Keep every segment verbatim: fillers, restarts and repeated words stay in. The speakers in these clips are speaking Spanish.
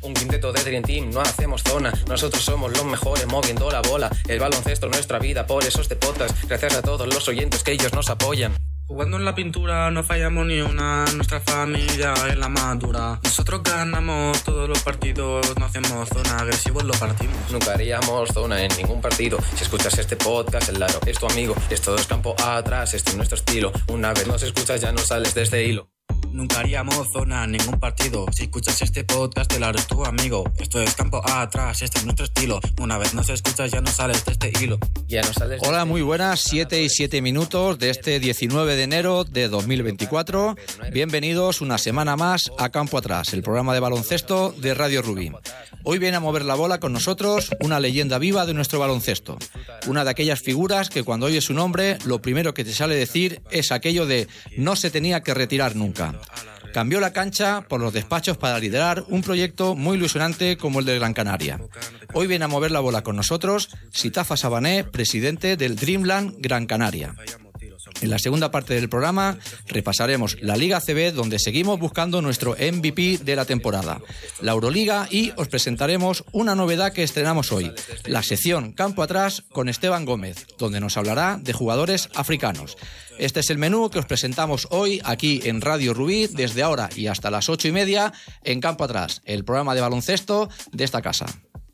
Un quinteto de Dream Team, no hacemos zona. Nosotros somos los mejores moviendo la bola. El baloncesto es nuestra vida, por eso este podcast. Gracias a todos los oyentes que ellos nos apoyan. Jugando en la pintura no fallamos ni una, nuestra familia es la más dura. Nosotros ganamos todos los partidos, no hacemos zona, agresivos lo partimos. Nunca haríamos zona en ningún partido. Si escuchas este podcast, el Laro es tu amigo. Esto es campo atrás, este es nuestro estilo. Una vez nos escuchas ya no sales de este hilo. Nunca haríamos zona en ningún partido. Si escuchas este podcast, el Laro es tu amigo. Esto es campo atrás, este es nuestro estilo. Una vez nos escuchas ya no sales de este hilo. Ya no sales de Hola, este muy buenas, siete y siete minutos de este diecinueve de enero de dos mil veinticuatro. Bienvenidos una semana más a Campo Atrás, el programa de baloncesto de Radio Rubí. Hoy viene a mover la bola con nosotros una leyenda viva de nuestro baloncesto. Una de aquellas figuras que cuando oyes su nombre, lo primero que te sale decir es aquello de no se tenía que retirar nunca. Cambió la cancha por los despachos para liderar un proyecto muy ilusionante como el de Gran Canaria. Hoy viene a mover la bola con nosotros Sitafa Sabané, presidente del Dreamland Gran Canaria. En la segunda parte del programa repasaremos la Liga A C B, donde seguimos buscando nuestro M V P de la temporada, la Euroliga, y os presentaremos una novedad que estrenamos hoy, la sección Campo Atrás con Esteban Gómez, donde nos hablará de jugadores africanos. Este es el menú que os presentamos hoy aquí en Radio Rubí, desde ahora y hasta las ocho y media en Campo Atrás, el programa de baloncesto de esta casa.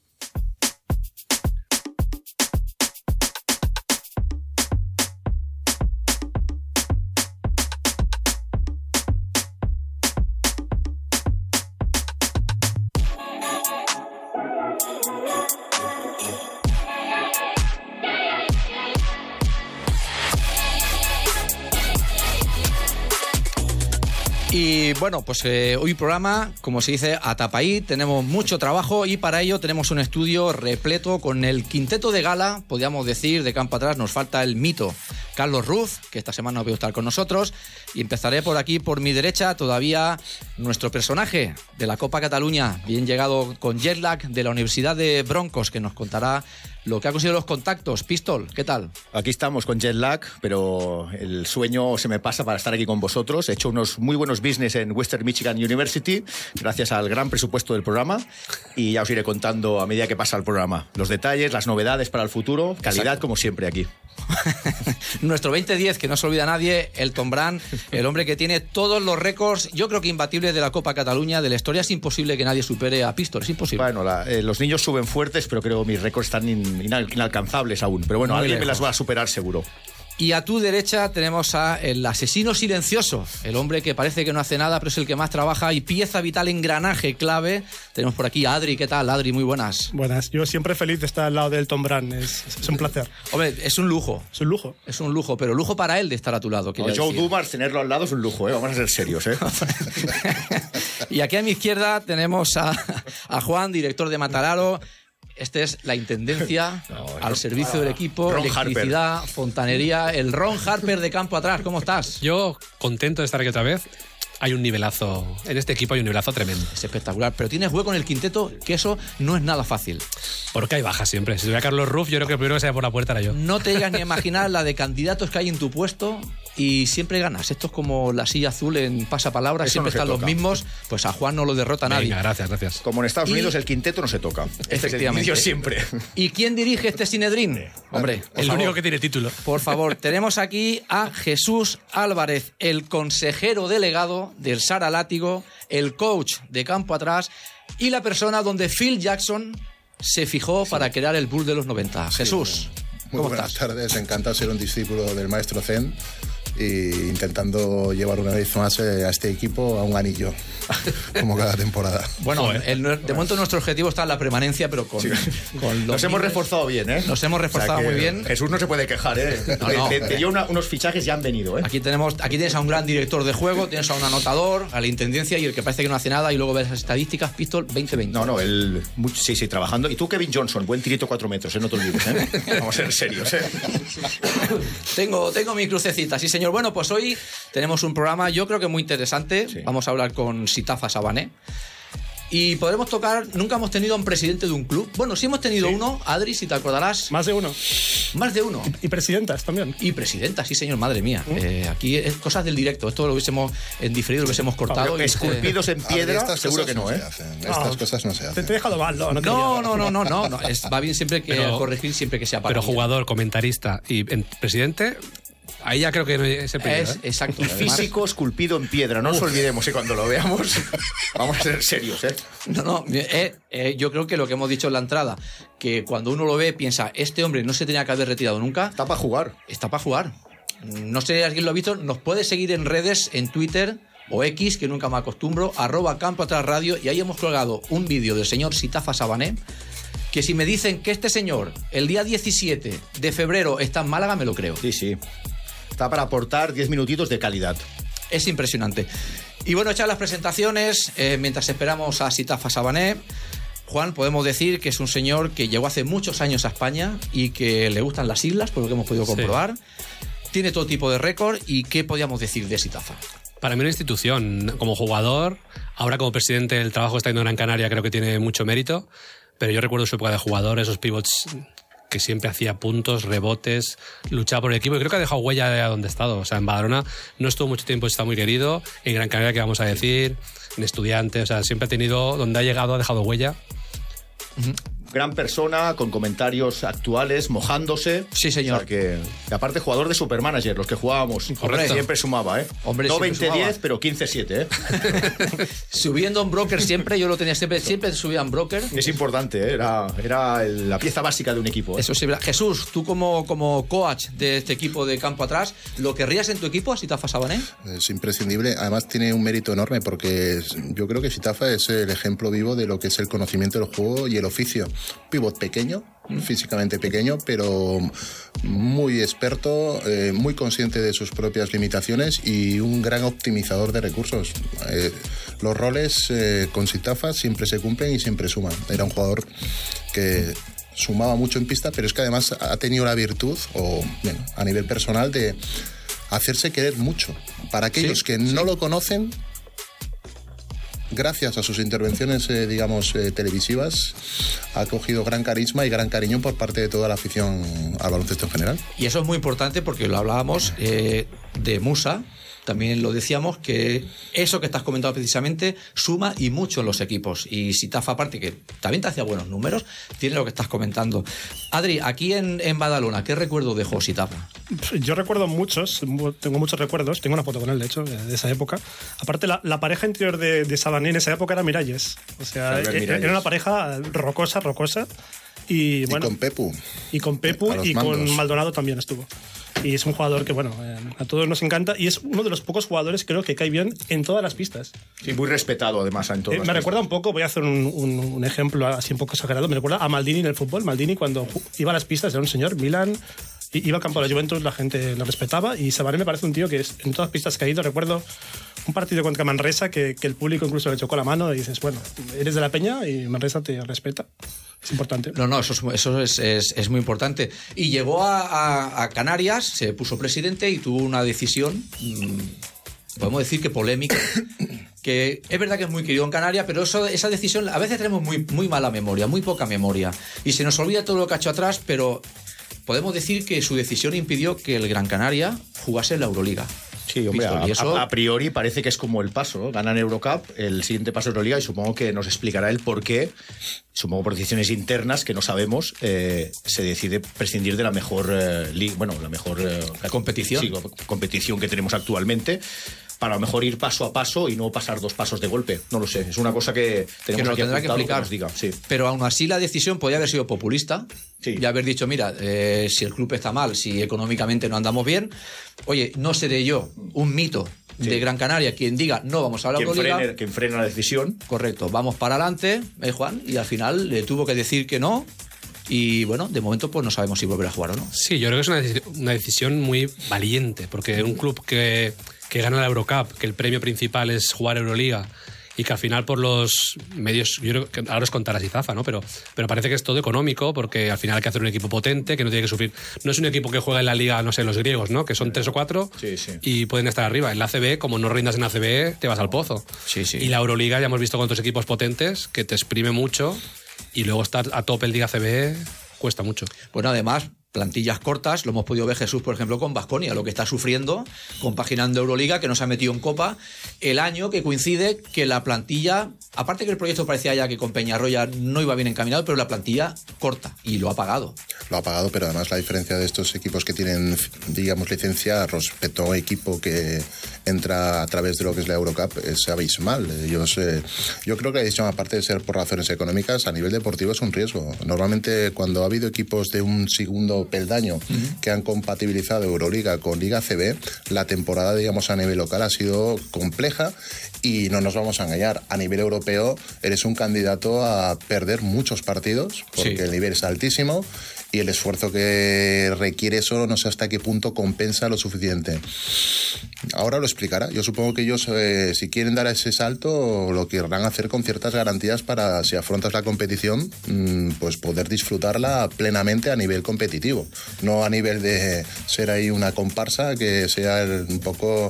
Y bueno, pues eh, hoy programa, como se dice, a tapaí, tenemos mucho trabajo y para ello tenemos un estudio repleto con el quinteto de gala, podríamos decir, de Campo Atrás. Nos falta el mito Carlos Ruz, que esta semana no puede estar con nosotros, y empezaré por aquí, por mi derecha, todavía nuestro personaje de la Copa Cataluña, bien llegado con jet lag de la Universidad de Broncos, que nos contará lo que ha conseguido los contactos. Pistol, ¿qué tal? Aquí estamos con jet lag, pero el sueño se me pasa para estar aquí con vosotros. He hecho unos muy buenos business en Western Michigan University, gracias al gran presupuesto del programa, y ya os iré contando a medida que pasa el programa los detalles, las novedades para el futuro. Calidad, exacto, como siempre aquí. Nuestro veinte diez, que no se olvida nadie, Elton Brand, el hombre que tiene todos los récords, yo creo que imbatibles, de la Copa Cataluña, de la historia. Es imposible que nadie supere a Pistol, es imposible. Bueno, la, eh, los niños suben fuertes, pero creo que mis récords están in, inal, inalcanzables aún. Pero bueno, muy alguien lejos. Me las va a superar seguro. Y a tu derecha tenemos a el asesino silencioso, el hombre que parece que no hace nada, pero es el que más trabaja y pieza vital, engranaje clave. Tenemos por aquí a Adri. ¿Qué tal, Adri? Muy buenas. Buenas. Yo siempre feliz de estar al lado de Elton Brand. Es, es un placer. Hombre, es un lujo. Es un lujo. Es un lujo, pero lujo para él de estar a tu lado. No, Joe Dumars, tenerlo al lado es un lujo, ¿eh? Vamos a ser serios, ¿eh? Y aquí a mi izquierda tenemos a, a Juan, director de Matararo. Este es la intendencia no, al servicio del equipo, Ron electricidad, Harper. Fontanería, el Ron Harper de Campo Atrás. ¿Cómo estás? Yo contento de estar aquí otra vez. Hay un nivelazo, en este equipo hay un nivelazo tremendo. Es espectacular, pero tienes hueco en el quinteto, que eso no es nada fácil. Porque hay bajas siempre. Si tuviera Carlos Ruf, yo creo que el primero que se vaya por la puerta era yo. No te llegas ni a imaginar la de candidatos que hay en tu puesto y siempre ganas. Esto es como la silla azul en pasapalabra, eso siempre no están los mismos. Pues a Juan no lo derrota nadie. Venga, gracias, gracias. Como en Estados y... Unidos el quinteto no se toca. Efectivamente. Yo siempre. ¿Y quién dirige este Sinedrín? Hombre, el favor. único que tiene título. Por favor, tenemos aquí a Jesús Álvarez, el consejero delegado del Sara Látigo, el coach de Campo Atrás y la persona donde Phil Jackson se fijó sí. para crear el Bull de los noventa. Sí, Jesús, muy ¿cómo buenas estás? tardes, encantado de ser un discípulo del maestro Zen y intentando llevar una vez más a este equipo a un anillo, como cada temporada. Bueno, el, de momento nuestro objetivo está en la permanencia, pero con, sí. con los Nos hemos reforzado bien, ¿eh? Nos hemos reforzado, o sea, muy bien. Jesús no se puede quejar, ¿eh? No, no, te, te dio una, unos fichajes ya han venido, ¿eh? Aquí tenemos, aquí tienes a un gran director de juego, tienes a un anotador, a la intendencia y el que parece que no hace nada, y luego ves las estadísticas, Pistol veinte veinte. No, no, él sí, sí, trabajando. Y tú, Kevin Johnson, buen tirito cuatro metros, ¿eh? No te olvides, ¿eh? Vamos a ser serios, ¿eh? tengo, tengo mi crucecita, sí señor. Bueno, pues hoy tenemos un programa yo creo que muy interesante. Sí. Vamos a hablar con Sitafa Sabané. Y podremos tocar, nunca hemos tenido a un presidente de un club. Bueno, sí hemos tenido Sí. uno, Adri, si te acordarás. Más de uno. Más de uno. Y presidentas también. Y presidenta, sí señor, madre mía. Eh, aquí es cosas del directo. Esto lo hubiésemos en diferido, lo hubiésemos cortado. y Esculpidos en A ver, piedra, estas seguro cosas que no, se ¿eh? hacen, Estas No. cosas no se Te, hacen. te he dejado mal, ¿no? No, No, no, no, no, no, no. Es- va bien siempre que Pero- corregir siempre que sea para Pero mí. jugador, comentarista y en- presidente, ahí ya creo que no es el primero. Es, ¿eh? exacto. Y Además- físico esculpido en piedra. No nos olvidemos, ¿eh? Cuando lo veamos, vamos a ser serios, ¿eh? No, no, eh, eh, yo creo que lo que hemos dicho en la entrada, que cuando uno lo ve piensa, este hombre no se tenía que haber retirado nunca, Está para jugar. está para jugar. No sé si alguien lo ha visto, nos puede seguir en redes, en Twitter o X, que nunca me acostumbro, arroba Campo Atrás Radio, y ahí hemos colgado un vídeo del señor Sitafa Sabané, que si me dicen que este señor el día diecisiete de febrero está en Málaga, me lo creo. Sí, sí. Está para aportar diez minutitos de calidad. Es impresionante. Y bueno, hechas las presentaciones, eh, mientras esperamos a Sitafa Sabané, Juan, podemos decir que es un señor que llegó hace muchos años a España y que le gustan las islas, por lo que hemos podido comprobar. Tiene todo tipo de récord. ¿Y qué podíamos decir de Sitafa? Para mí una institución, como jugador, ahora como presidente del trabajo que está haciendo en Gran Canaria creo que tiene mucho mérito, pero yo recuerdo su época de jugador, esos pivots que siempre hacía puntos, rebotes, luchaba por el equipo y creo que ha dejado huella de donde ha estado. O sea, en Badalona no estuvo mucho tiempo, está muy querido, en Gran Canaria, ¿qué vamos a decir? En Estudiantes, o sea, siempre ha tenido, donde ha llegado ha dejado huella. Gran persona, con comentarios actuales, mojándose. Sí, señor. O sea que, y aparte, jugador de Supermanager, los que jugábamos. Correcto. Siempre sumaba, ¿eh? Hombre, no siempre veinte diez, sumaba. pero quince siete, ¿eh? Subiendo en broker siempre, yo lo tenía siempre, siempre subía en broker. Es importante, ¿eh? Era, era el- la pieza básica de un equipo, ¿eh? Eso sí, ¿verdad? Jesús, tú como, como coach de este equipo de Campo Atrás, ¿lo querrías en tu equipo a Sitafa Sabané? Es imprescindible. Además tiene un mérito enorme porque es- yo creo que Sitafa es el ejemplo vivo de lo que es el conocimiento del juego y el oficio. Pivot pequeño, físicamente pequeño, pero muy experto, eh, muy consciente de sus propias limitaciones y un gran optimizador de recursos. Eh, los roles eh, con Sitafa siempre se cumplen y siempre suman. Era un jugador que sumaba mucho en pista, pero es que además ha tenido la virtud, o bueno, a nivel personal, de hacerse querer mucho. Para aquellos Sí, que no lo conocen, gracias a sus intervenciones, eh, digamos, eh, televisivas, ha cogido gran carisma y gran cariño por parte de toda la afición al baloncesto en general. Y eso es muy importante porque lo hablábamos eh, de Musa, también lo decíamos, que eso que estás comentando precisamente suma y mucho en los equipos. Y Sitafa, aparte, que también te hacía buenos números, tiene lo que estás comentando. Adri, aquí en, en Badalona, ¿qué recuerdo dejó Sitafa? Yo recuerdo muchos, mu- tengo muchos recuerdos, tengo una foto con él, de hecho, de esa época. Aparte, la, la pareja interior de, de Sabané en esa época era Miralles. O sea, Albert e- Miralles. era una pareja rocosa, rocosa. Y, bueno, y con Pepu. y con Pepu a los y con mandos. Maldonado también estuvo. Y es un jugador que, bueno, eh, a todos nos encanta y es uno de los pocos jugadores, creo, que cae bien en todas las pistas. Sí, muy respetado, además, en Eh, todas me las recuerda un poco, voy a hacer un, un- un ejemplo así un poco exagerado, me recuerda a Maldini en el fútbol. Maldini cuando ju- iba a las pistas era un señor, Milan, i- iba al campo de la Juventus, la gente lo respetaba y Sabané me parece un tío que es, en todas las pistas que ha ido, recuerdo un partido contra Manresa que, que el público incluso le chocó la mano y dices, bueno, eres de la Peña y Manresa te respeta. Es importante. No, no, eso es, eso es, es- es muy importante. Y llegó a, a- a Canarias, se puso presidente y tuvo una decisión, mmm, podemos decir que polémica, que es verdad que es muy querido en Canarias, pero eso, esa decisión, a veces tenemos muy, muy mala memoria, muy poca memoria. Y se nos olvida todo lo que ha hecho atrás, pero podemos decir que su decisión impidió que el Gran Canaria jugase en la Euroliga. Sí, hombre, Visto, a, y eso- a- a priori parece que es como el paso, ¿no? Ganan Eurocup, el siguiente paso es Euroliga y supongo que nos explicará el por qué, supongo por decisiones internas que no sabemos, eh, se decide prescindir de la mejor, eh, li- bueno, la mejor eh, Competición. sí, co- competición que tenemos actualmente, para a lo mejor ir paso a paso y no pasar dos pasos de golpe. No lo sé, es una cosa que Que tenemos nos lo aquí tendrá que apuntado, explicar. nos diga. Sí. Pero aún así la decisión podía haber sido populista Sí. y haber dicho, mira, eh, si el club está mal, si económicamente no andamos bien, oye, no seré yo un mito Sí. de Gran Canaria quien diga no vamos a la Quien Euroliga. frene, quien frena la decisión. Correcto, vamos para adelante, ¿eh, Juan? Y al final le tuvo que decir que no. Y bueno, de momento pues no sabemos si volverá a jugar o no. Sí, yo creo que es una, deci- una decisión muy valiente, porque un club que, que gana la Eurocup, que el premio principal es jugar Euroliga, y que al final por los medios, yo creo que ahora os contarás Izafa, ¿no? Pero, pero parece que es todo económico, porque al final hay que hacer un equipo potente, que no tiene que sufrir. No es un equipo que juega en la liga, no sé, los griegos, ¿no? Que son tres o cuatro sí, sí. y pueden estar arriba. En la A C B, como no rindas en A C B, te vas al pozo. Sí, sí. Y la Euroliga, ya hemos visto con otros equipos potentes, que te exprime mucho, y luego estar a tope en Liga A C B cuesta mucho. Bueno, además, plantillas cortas, lo hemos podido ver Jesús, por ejemplo, con Baskonia, lo que está sufriendo, compaginando Euroliga, que no se ha metido en Copa, el año que coincide que la plantilla, aparte que el proyecto parecía ya que con Peñarroya no iba bien encaminado, pero la plantilla corta, y lo ha pagado. Lo ha pagado, pero además la diferencia de estos equipos que tienen, digamos, licencia respecto a un equipo que entra a través de lo que es la Eurocup es abismal. Ellos, eh, yo creo que la decisión, aparte de ser por razones económicas, a nivel deportivo es un riesgo. Normalmente cuando ha habido equipos de un segundo peldaño uh-huh. que han compatibilizado Euroliga con Liga A C B, la temporada, digamos, a nivel local ha sido compleja, y no nos vamos a engañar, a nivel europeo eres un candidato a perder muchos partidos porque sí. el nivel es altísimo y el esfuerzo que requiere eso no sé hasta qué punto compensa lo suficiente. Ahora lo explicará. Yo supongo que ellos, eh, si quieren dar ese salto, lo querrán hacer con ciertas garantías para, si afrontas la competición, mmm, pues poder disfrutarla plenamente a nivel competitivo, no a nivel de ser ahí una comparsa que sea el, un poco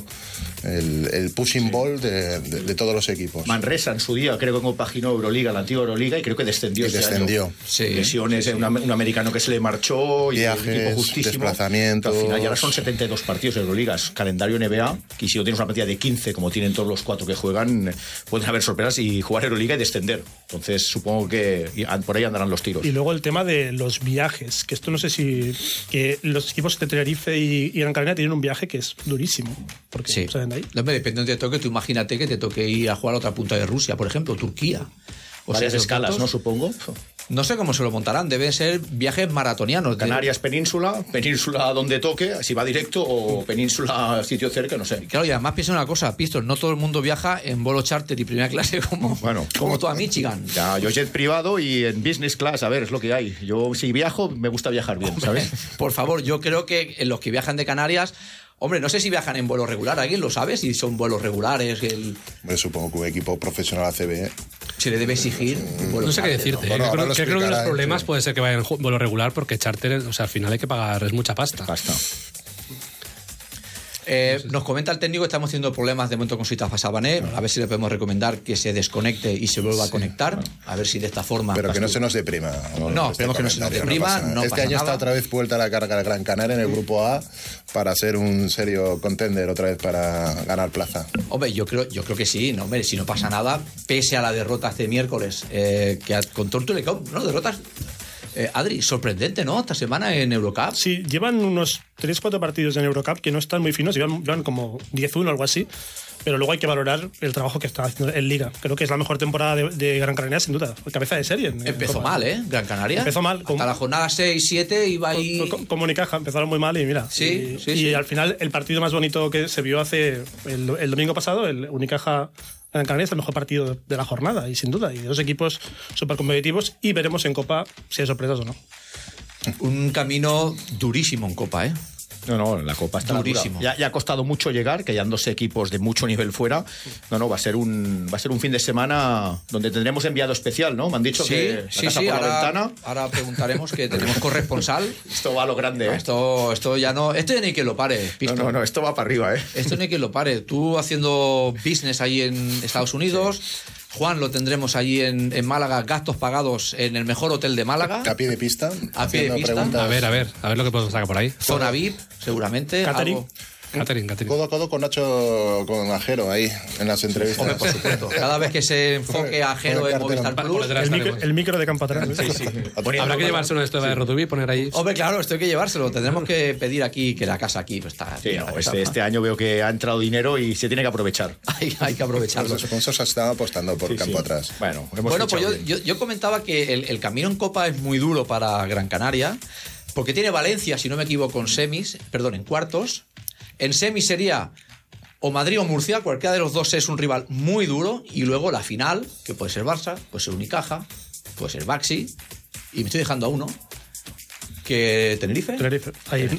el, el pushing sí. ball de, de, de todos los equipos. Manresa en su día creo que compaginó Euroliga, la antigua Euroliga, y creo que descendió. Y descendió. Sí. Lesiones, sí, sí. Un, un americano que se le marchó, y viajes, el equipo justísimo. Desplazamientos. Al final ya ahora son setenta y dos partidos de Euroligas, calendario N B A, que si no tienes una partida de quince, como tienen todos los cuatro que juegan, pueden haber sorpresas y jugar Euroliga y descender. Entonces supongo que por ahí andarán los tiros. Y luego el tema de los viajes, que esto no sé si... que los equipos de Tenerife y, y Gran Canaria tienen un viaje que es durísimo. Porque sí. salen de ahí. No, depende de te toque, tú imagínate que te toque ir a jugar a otra punta de Rusia, por ejemplo, Turquía. O Varias sea, escalas, puntos, ¿no? Supongo. No sé cómo se lo montarán, deben ser viajes maratonianos. Canarias, península, península donde toque, si va directo, o península sitio cerca, no sé. Claro, y además piensa una cosa, Pistos, no todo el mundo viaja en vuelo charter y primera clase como, bueno, como toda Michigan. Ya, yo jet privado y en business class, a ver, es lo que hay. Yo si viajo, me gusta viajar bien, ¿sabes? Por favor, yo creo que en los que viajan de Canarias... Hombre, no sé si viajan en vuelo regular, ¿alguien lo sabe? Si son vuelos regulares. El... Bueno, supongo que un equipo profesional A C B se le debe exigir. No sé qué decirte. ¿no? Bueno, creo, que creo que los problemas sí. puede ser que vayan en vuelo regular, porque charter, o sea, al final hay que pagar, es mucha pasta. Pasta. Eh, nos comenta el técnico que estamos teniendo problemas de momento con Sitafa Sabané. A ver si le podemos recomendar que se desconecte y se vuelva sí, a conectar. Bueno. A ver si de esta forma. Pero que no se nos deprima. No, no esperemos que no se nos deprima. No no este pasa año nada. Está otra vez vuelta a la carga de Gran Canaria en el grupo A para ser un serio contender otra vez para ganar plaza. Hombre, yo creo, yo creo que sí. No, hombre, si no pasa nada, pese a la derrota este miércoles, eh, que con Tortulecom, ¿no? Derrotas. Eh, Adri, sorprendente, ¿no? Esta semana en Eurocup. Sí, llevan unos tres cuatro partidos en Eurocup que no están muy finos, llevan, llevan como diez uno o algo así, pero luego hay que valorar el trabajo que está haciendo en Liga. Creo que es la mejor temporada de, de Gran Canaria, sin duda. Cabeza de serie. En, Empezó en mal, ¿eh? Gran Canaria. Empezó mal. Hasta la jornada seis siete iba ahí... Como, como Unicaja, empezaron muy mal y mira. Sí, y, sí, y sí. al final el partido más bonito que se vio hace el, el domingo pasado, el Unicaja... Gran Canaria es el mejor partido de la jornada, y sin duda, y dos equipos súper competitivos, y veremos en Copa si hay sorpresas o no. Un camino durísimo en Copa, ¿eh? No, no, la Copa está durísimo. Ya, ya ha costado mucho llegar, que hayan dos equipos de mucho nivel fuera. No, no, va a ser un va a ser un fin de semana donde tendremos enviado especial, ¿no? Me han dicho sí, que la sí, casa sí, por ahora, la ventana. Ahora preguntaremos que tenemos corresponsal. Esto va a lo grande, ¿eh? Esto, esto ya no... Esto ya ni que lo pare, Pisto. No, no, no, esto va para arriba, ¿eh? Esto ni que lo pare. Tú haciendo business ahí en Estados Unidos... Sí. Juan lo tendremos allí en, en Málaga, gastos pagados en el mejor hotel de Málaga. A pie de pista. A pie de pista. Preguntas. A ver, a ver, a ver lo que podemos sacar por ahí. Zona V I P, seguramente. Catering. Algo... Catering, catering. Codo a codo con Nacho, con Ajero ahí, en las entrevistas. Hombre, por supuesto. Cada vez que se enfoque a Ajero en Movistar Plus... El micro, el micro de campo atrás. Sí, sí. Habrá que llevarse uno de estos de Rotubi y poner ahí... Hombre, claro, esto hay que llevárselo. Tendremos que pedir aquí que la casa aquí pues, está... Sí, no, este, este año veo que ha entrado dinero y se tiene que aprovechar. hay, hay que aprovecharlo. Los sponsors están apostando por sí, campo sí. atrás. Bueno, hemos bueno pues yo, yo, yo comentaba que el, el camino en Copa es muy duro para Gran Canaria, porque tiene Valencia, si no me equivoco, en semis, perdón, en cuartos. En semis sería o Madrid o Murcia, cualquiera de los dos es un rival muy duro, y luego la final, que puede ser Barça, puede ser Unicaja, puede ser Baxi, y me estoy dejando a uno, que Tenerife. Tenerife. Ahí.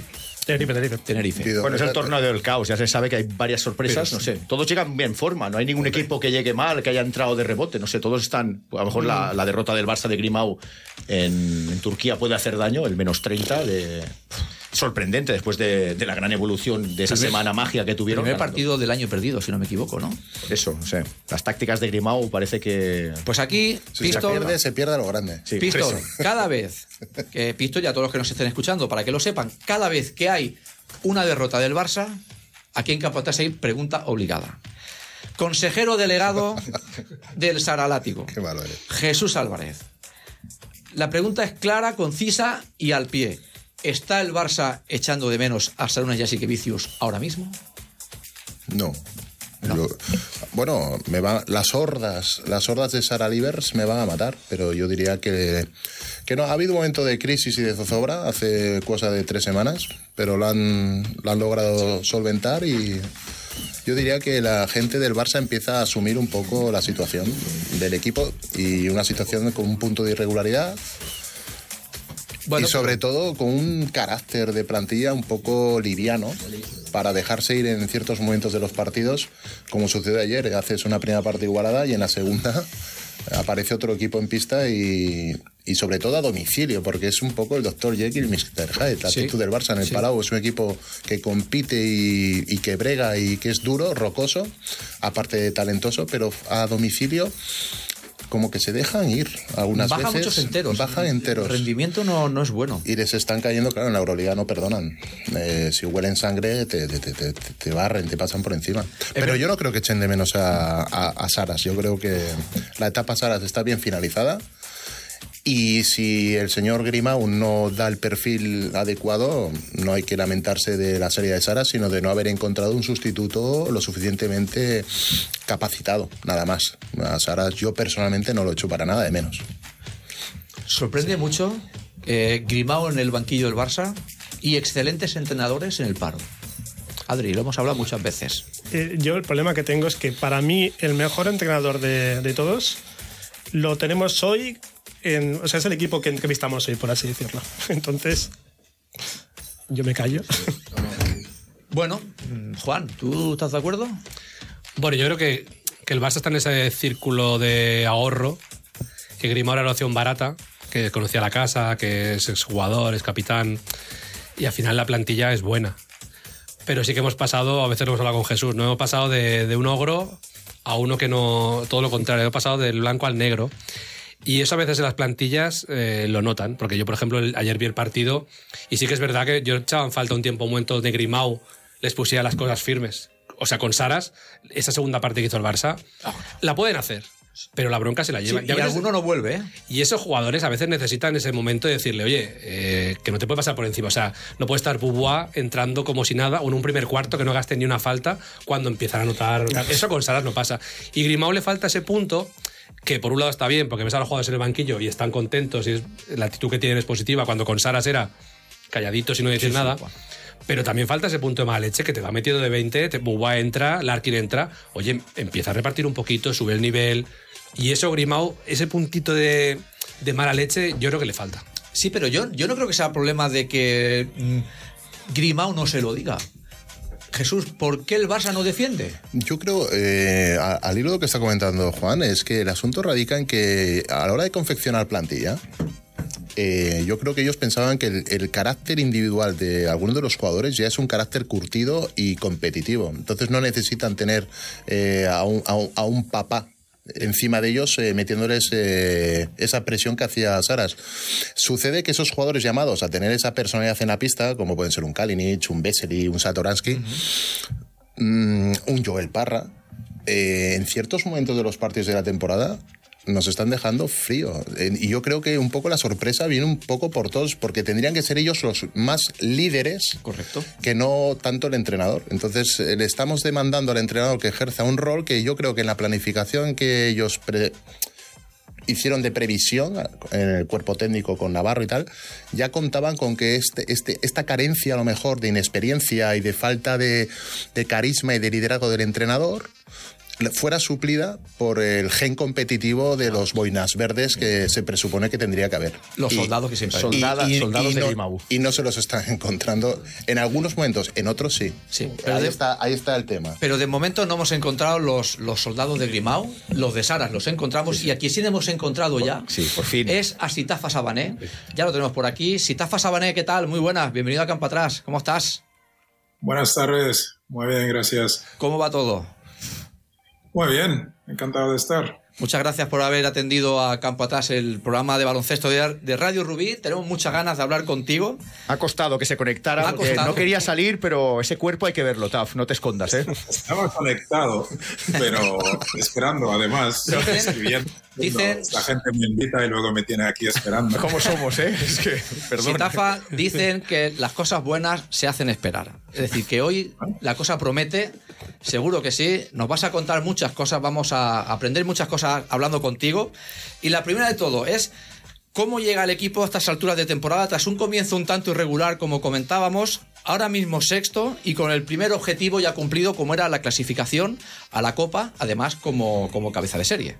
Tenerife, Tenerife. Tenerife. Pido- Bueno, es el torneo del caos, ya se sabe que hay varias sorpresas, Pero no sé. Todos llegan bien en forma, no hay ningún equipo que llegue mal, que haya entrado de rebote, no sé, todos están. A lo mejor la, la derrota del Barça de Grimau en, en Turquía puede hacer daño, el menos treinta de. Sorprendente después de, de la gran evolución de esa Primer- semana magia que tuvieron. Primer ganando. partido del año perdido, si no me equivoco, ¿no? Eso, no sé. Las tácticas de Grimau parece que. Pues aquí, Si se Pistol, pierde, se pierde a lo grande. Sí, Pistol, eso. cada vez que Pistol y a todos los que nos estén escuchando, para que lo sepan, cada vez que hay una derrota del Barça, aquí en Campo Atrás hay pregunta obligada. Consejero delegado del Saralático, Qué malo eres. Jesús Álvarez. La pregunta es clara, concisa y al pie. ¿Está el Barça echando de menos a Sarunas Jasikevičius ahora mismo? No. Yo- bueno, me va, las hordas, las hordas de Sara Livers me van a matar, pero yo diría que, que no. Ha habido un momento de crisis y de zozobra hace cosa de tres semanas, pero lo han, lo han logrado solventar y yo diría que la gente del Barça empieza a asumir un poco la situación del equipo y una situación con un punto de irregularidad. Bueno, y sobre todo con un carácter de plantilla un poco liviano para dejarse ir en ciertos momentos de los partidos, como sucedió ayer. Haces una primera parte igualada y en la segunda aparece otro equipo en pista y, y sobre todo a domicilio, porque es un poco el doctor Jekyll y mister Hyde. La Sí. actitud del Barça en el Sí. Palau es un equipo que compite y, y que brega y que es duro, rocoso, aparte de talentoso, pero a domicilio como que se dejan ir algunas baja veces. muchos enteros. Bajan enteros. El rendimiento no, no es bueno. Y les están cayendo, claro, en la Euroliga no perdonan. Eh, si huelen sangre, te, te, te, te, te barren, te pasan por encima. Pero yo no creo que echen de menos a, a, a Saras. Yo creo que la etapa Saras está bien finalizada. Y si el señor Grimau no da el perfil adecuado, no hay que lamentarse de la salida de Saras, sino de no haber encontrado un sustituto lo suficientemente capacitado, nada más. A Saras yo personalmente no lo echo para nada de menos. Sorprende mucho eh, Grimau en el banquillo del Barça y excelentes entrenadores en el paro. Adri, lo hemos hablado muchas veces. Eh, yo el problema que tengo es que para mí el mejor entrenador de, de todos lo tenemos hoy, en, o sea, es el equipo que entrevistamos hoy, por así decirlo. Entonces, yo me callo. Bueno, mm, Juan, ¿tú estás de acuerdo? Bueno, yo creo que, que el Barça está en ese círculo de ahorro, que Grimau era la opción barata, que conocía la casa, que es exjugador, es capitán, y al final la plantilla es buena. Pero sí que hemos pasado, a veces lo hemos hablado con Jesús, no hemos pasado de, de un ogro a uno que no, todo lo contrario, hemos pasado del blanco al negro. Y eso a veces en las plantillas eh, lo notan, porque yo, por ejemplo, el, ayer vi el partido y sí que es verdad que yo echaba en falta un tiempo, un momento de Grimau les pusiera las cosas firmes. O sea, con Saras, esa segunda parte que hizo el Barça, la pueden hacer, pero la bronca se la Sí, llevan. y Y a veces- alguno no vuelve, ¿eh? y esos jugadores a veces necesitan ese momento de decirle, oye, eh, que no te puede pasar por encima. O sea, no puede estar Bubuá entrando como si nada o en un primer cuarto que no gaste ni una falta cuando empiezan a notar. Eso con Saras no pasa. Y Grimau le falta ese punto que por un lado está bien porque ves a los jugadores en el banquillo y están contentos y es- la actitud que tienen es positiva, cuando con Saras era calladitos y no decir Sí, sí, nada. Juan. Pero también falta ese punto de mala leche que te va metiendo de veinte, te, Bubuá entra, Larkin entra, oye, empieza a repartir un poquito, sube el nivel. Y eso, Grimau, ese puntito de, de mala leche, yo creo que le falta. Sí, pero yo, yo no creo que sea problema de que mm, Grimau no se lo diga. Jesús, ¿por qué el Barça no defiende? Yo creo, eh, a- al hilo de lo que está comentando Juan, es que el asunto radica en que a la hora de confeccionar plantilla, eh, yo creo que ellos pensaban que el, el carácter individual de algunos de los jugadores ya es un carácter curtido y competitivo. Entonces no necesitan tener eh, a, un, a, un, a un papá encima de ellos, eh, metiéndoles eh, esa presión que hacía Saras. Sucede que esos jugadores llamados a tener esa personalidad en la pista, como pueden ser un Kalinic, un Vesely, un Satoransky, uh-huh. mmm, un Joel Parra, eh, en ciertos momentos de los partidos de la temporada nos están dejando frío. Eh, y yo creo que un poco la sorpresa viene un poco por todos, porque tendrían que ser ellos los más líderes. Correcto. Que no tanto el entrenador. Entonces eh, le estamos demandando al entrenador que ejerza un rol que yo creo que en la planificación que ellos pre- hicieron de previsión en el cuerpo técnico con Navarro y tal, ya contaban con que este, este, esta carencia a lo mejor de inexperiencia y de falta de, de carisma y de liderazgo del entrenador fuera suplida por el gen competitivo de los boinas verdes que se presupone que tendría que haber. Los y, soldados que siempre hay. Soldada, y, y, soldados y de no, Grimau. y no se los están encontrando en algunos momentos, en otros sí. Sí, pero ahí, de- está, ahí está el tema. Pero de momento no hemos encontrado los, los soldados de Grimau, los de Saras los encontramos, y aquí sí hemos encontrado ya. Sí, por fin. Es a Sitafa Sabané. Ya lo tenemos por aquí. Sitafa Sabané, ¿qué tal? Muy buenas. Bienvenido a Campo Atrás. ¿Cómo estás? Buenas tardes, muy bien, gracias. ¿Cómo va todo? Muy bien, encantado de estar. Muchas gracias por haber atendido a Campo Atrás, el programa de baloncesto de, de Radio Rubí. Tenemos muchas ganas de hablar contigo. Ha costado que se conectara, Ha porque costado. no quería salir, pero ese cuerpo hay que verlo, Taf, no te escondas, ¿eh? Estaba conectado, pero esperando, además, Dicen- escribiendo. dicen- La gente me invita y luego me tiene aquí esperando. ¿Cómo somos, eh? Es que, perdón. Sitafa dicen que las cosas buenas se hacen esperar. Es decir, que hoy la cosa promete, seguro que sí. Nos vas a contar muchas cosas, vamos a aprender muchas cosas hablando contigo. Y la primera de todo es cómo llega el equipo a estas alturas de temporada tras un comienzo un tanto irregular, como comentábamos, ahora mismo sexto y con el primer objetivo ya cumplido, como era la clasificación a la Copa, además como, como cabeza de serie.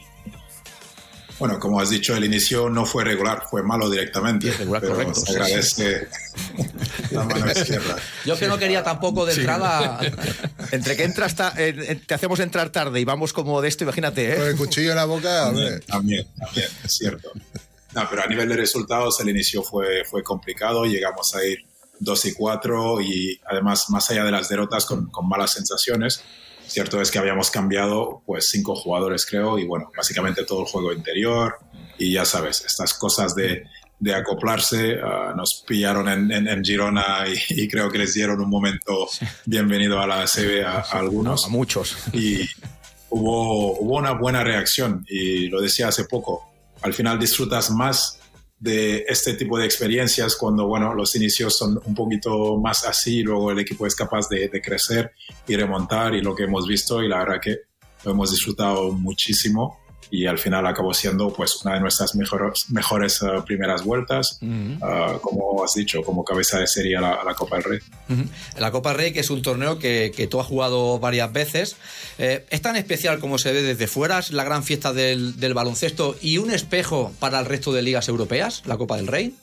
Bueno, como has dicho, el inicio no fue regular, fue malo directamente. Irregular, pero correcto, se sí, agradece la mano izquierda. Yo que no quería tampoco de entrada... Entre que entras ta- eh, eh, te hacemos entrar tarde y vamos como de esto, imagínate, Con ¿eh? el cuchillo en la boca, hombre. También, también, es cierto. No, pero a nivel de resultados, el inicio fue, fue complicado. Llegamos a ir dos y cuatro y además, más allá de las derrotas, con, con malas sensaciones. Cierto es que habíamos cambiado pues cinco jugadores, creo, y bueno, básicamente todo el juego interior. Y ya sabes, estas cosas de, de acoplarse uh, nos pillaron en, en, en Girona y, y creo que les dieron un momento bienvenido a la A C B a, a algunos. A muchos. Y hubo, hubo una buena reacción y lo decía hace poco, al final disfrutas más de este tipo de experiencias cuando, bueno, los inicios son un poquito más así y luego el equipo es capaz de, de crecer y remontar, y lo que hemos visto, y la verdad que lo hemos disfrutado muchísimo, y al final acabó siendo pues una de nuestras mejores, mejores uh, primeras vueltas, Uh-huh. uh, como has dicho, como cabeza de serie a la, a la Copa del Rey. Uh-huh. La Copa Rey, que es un torneo que, que tú has jugado varias veces, eh, es tan especial como se ve desde fuera, es la gran fiesta del, del baloncesto y un espejo para el resto de ligas europeas, la Copa del Rey.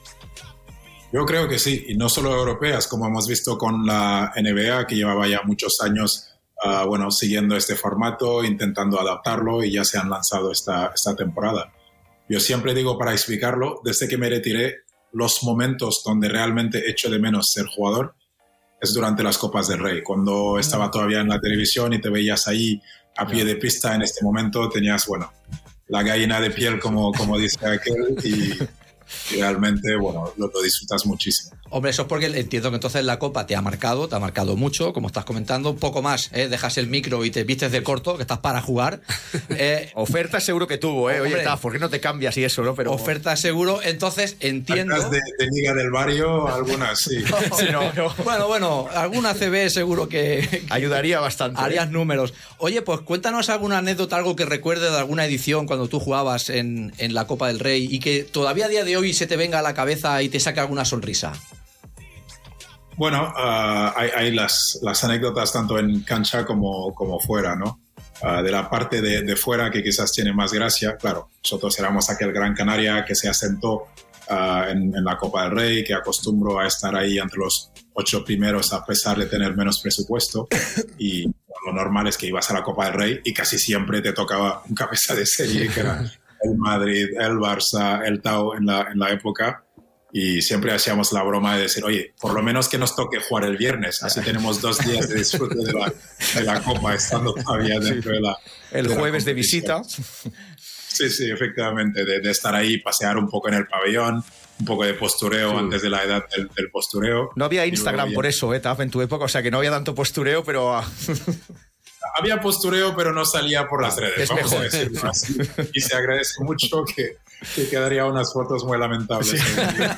Yo creo que sí, y no solo europeas, como hemos visto con la N B A, que llevaba ya muchos años uh, bueno, siguiendo este formato, intentando adaptarlo, y ya se han lanzado esta, esta temporada. Yo siempre digo, para explicarlo, desde que me retiré, los momentos donde realmente echo de menos ser jugador es durante las Copas del Rey, cuando estaba todavía en la televisión y te veías ahí a pie de pista. En este momento tenías, bueno, la gallina de piel, como, como dice aquel, y, y realmente, bueno, lo, lo disfrutas muchísimo. Hombre, eso es porque entiendo que entonces la Copa te ha marcado, te ha marcado mucho, como estás comentando, un poco más, ¿eh? Dejas el micro y te vistes de corto, que estás para jugar. Eh, Oferta seguro que tuvo, ¿eh? Oye, Hombre. Taf, ¿por qué no te cambias y eso, no? Pero... Oferta seguro, entonces entiendo... Actas de, de Liga del Barrio, algunas sí. Sí, no, no. Bueno, bueno, alguna C B seguro que, que Ayudaría bastante. ¿eh? harías números. Oye, pues cuéntanos alguna anécdota, algo que recuerdes de alguna edición cuando tú jugabas en, en la Copa del Rey y que todavía a día de hoy se te venga a la cabeza y te saque alguna sonrisa. Bueno, uh, hay, hay las, las anécdotas tanto en cancha como, como fuera, ¿no? Uh, de la parte de, de fuera, que quizás tiene más gracia. Claro, nosotros éramos aquel Gran Canaria que se asentó uh, en, en la Copa del Rey, que acostumbró a estar ahí entre los ocho primeros a pesar de tener menos presupuesto, y lo normal es que ibas a la Copa del Rey y casi siempre te tocaba un cabeza de serie, que era el Madrid, el Barça, el Tau en la, en la época. Y siempre hacíamos la broma de decir, oye, por lo menos que nos toque jugar el viernes, así tenemos dos días de disfrute de la, de la Copa, estando todavía dentro de la... El de la jueves de competición. visita. Sí, sí, efectivamente, de, de estar ahí, pasear un poco en el pabellón, un poco de postureo, sí, antes de la edad del, del postureo. No había Instagram ya... por eso, ¿eh, Taf, en tu época? O sea, que no había tanto postureo, pero... Había postureo, pero no salía por las redes, es vamos mejor. a decirlo así. Y se agradece mucho que, que quedaría unas fotos muy lamentables. Sí.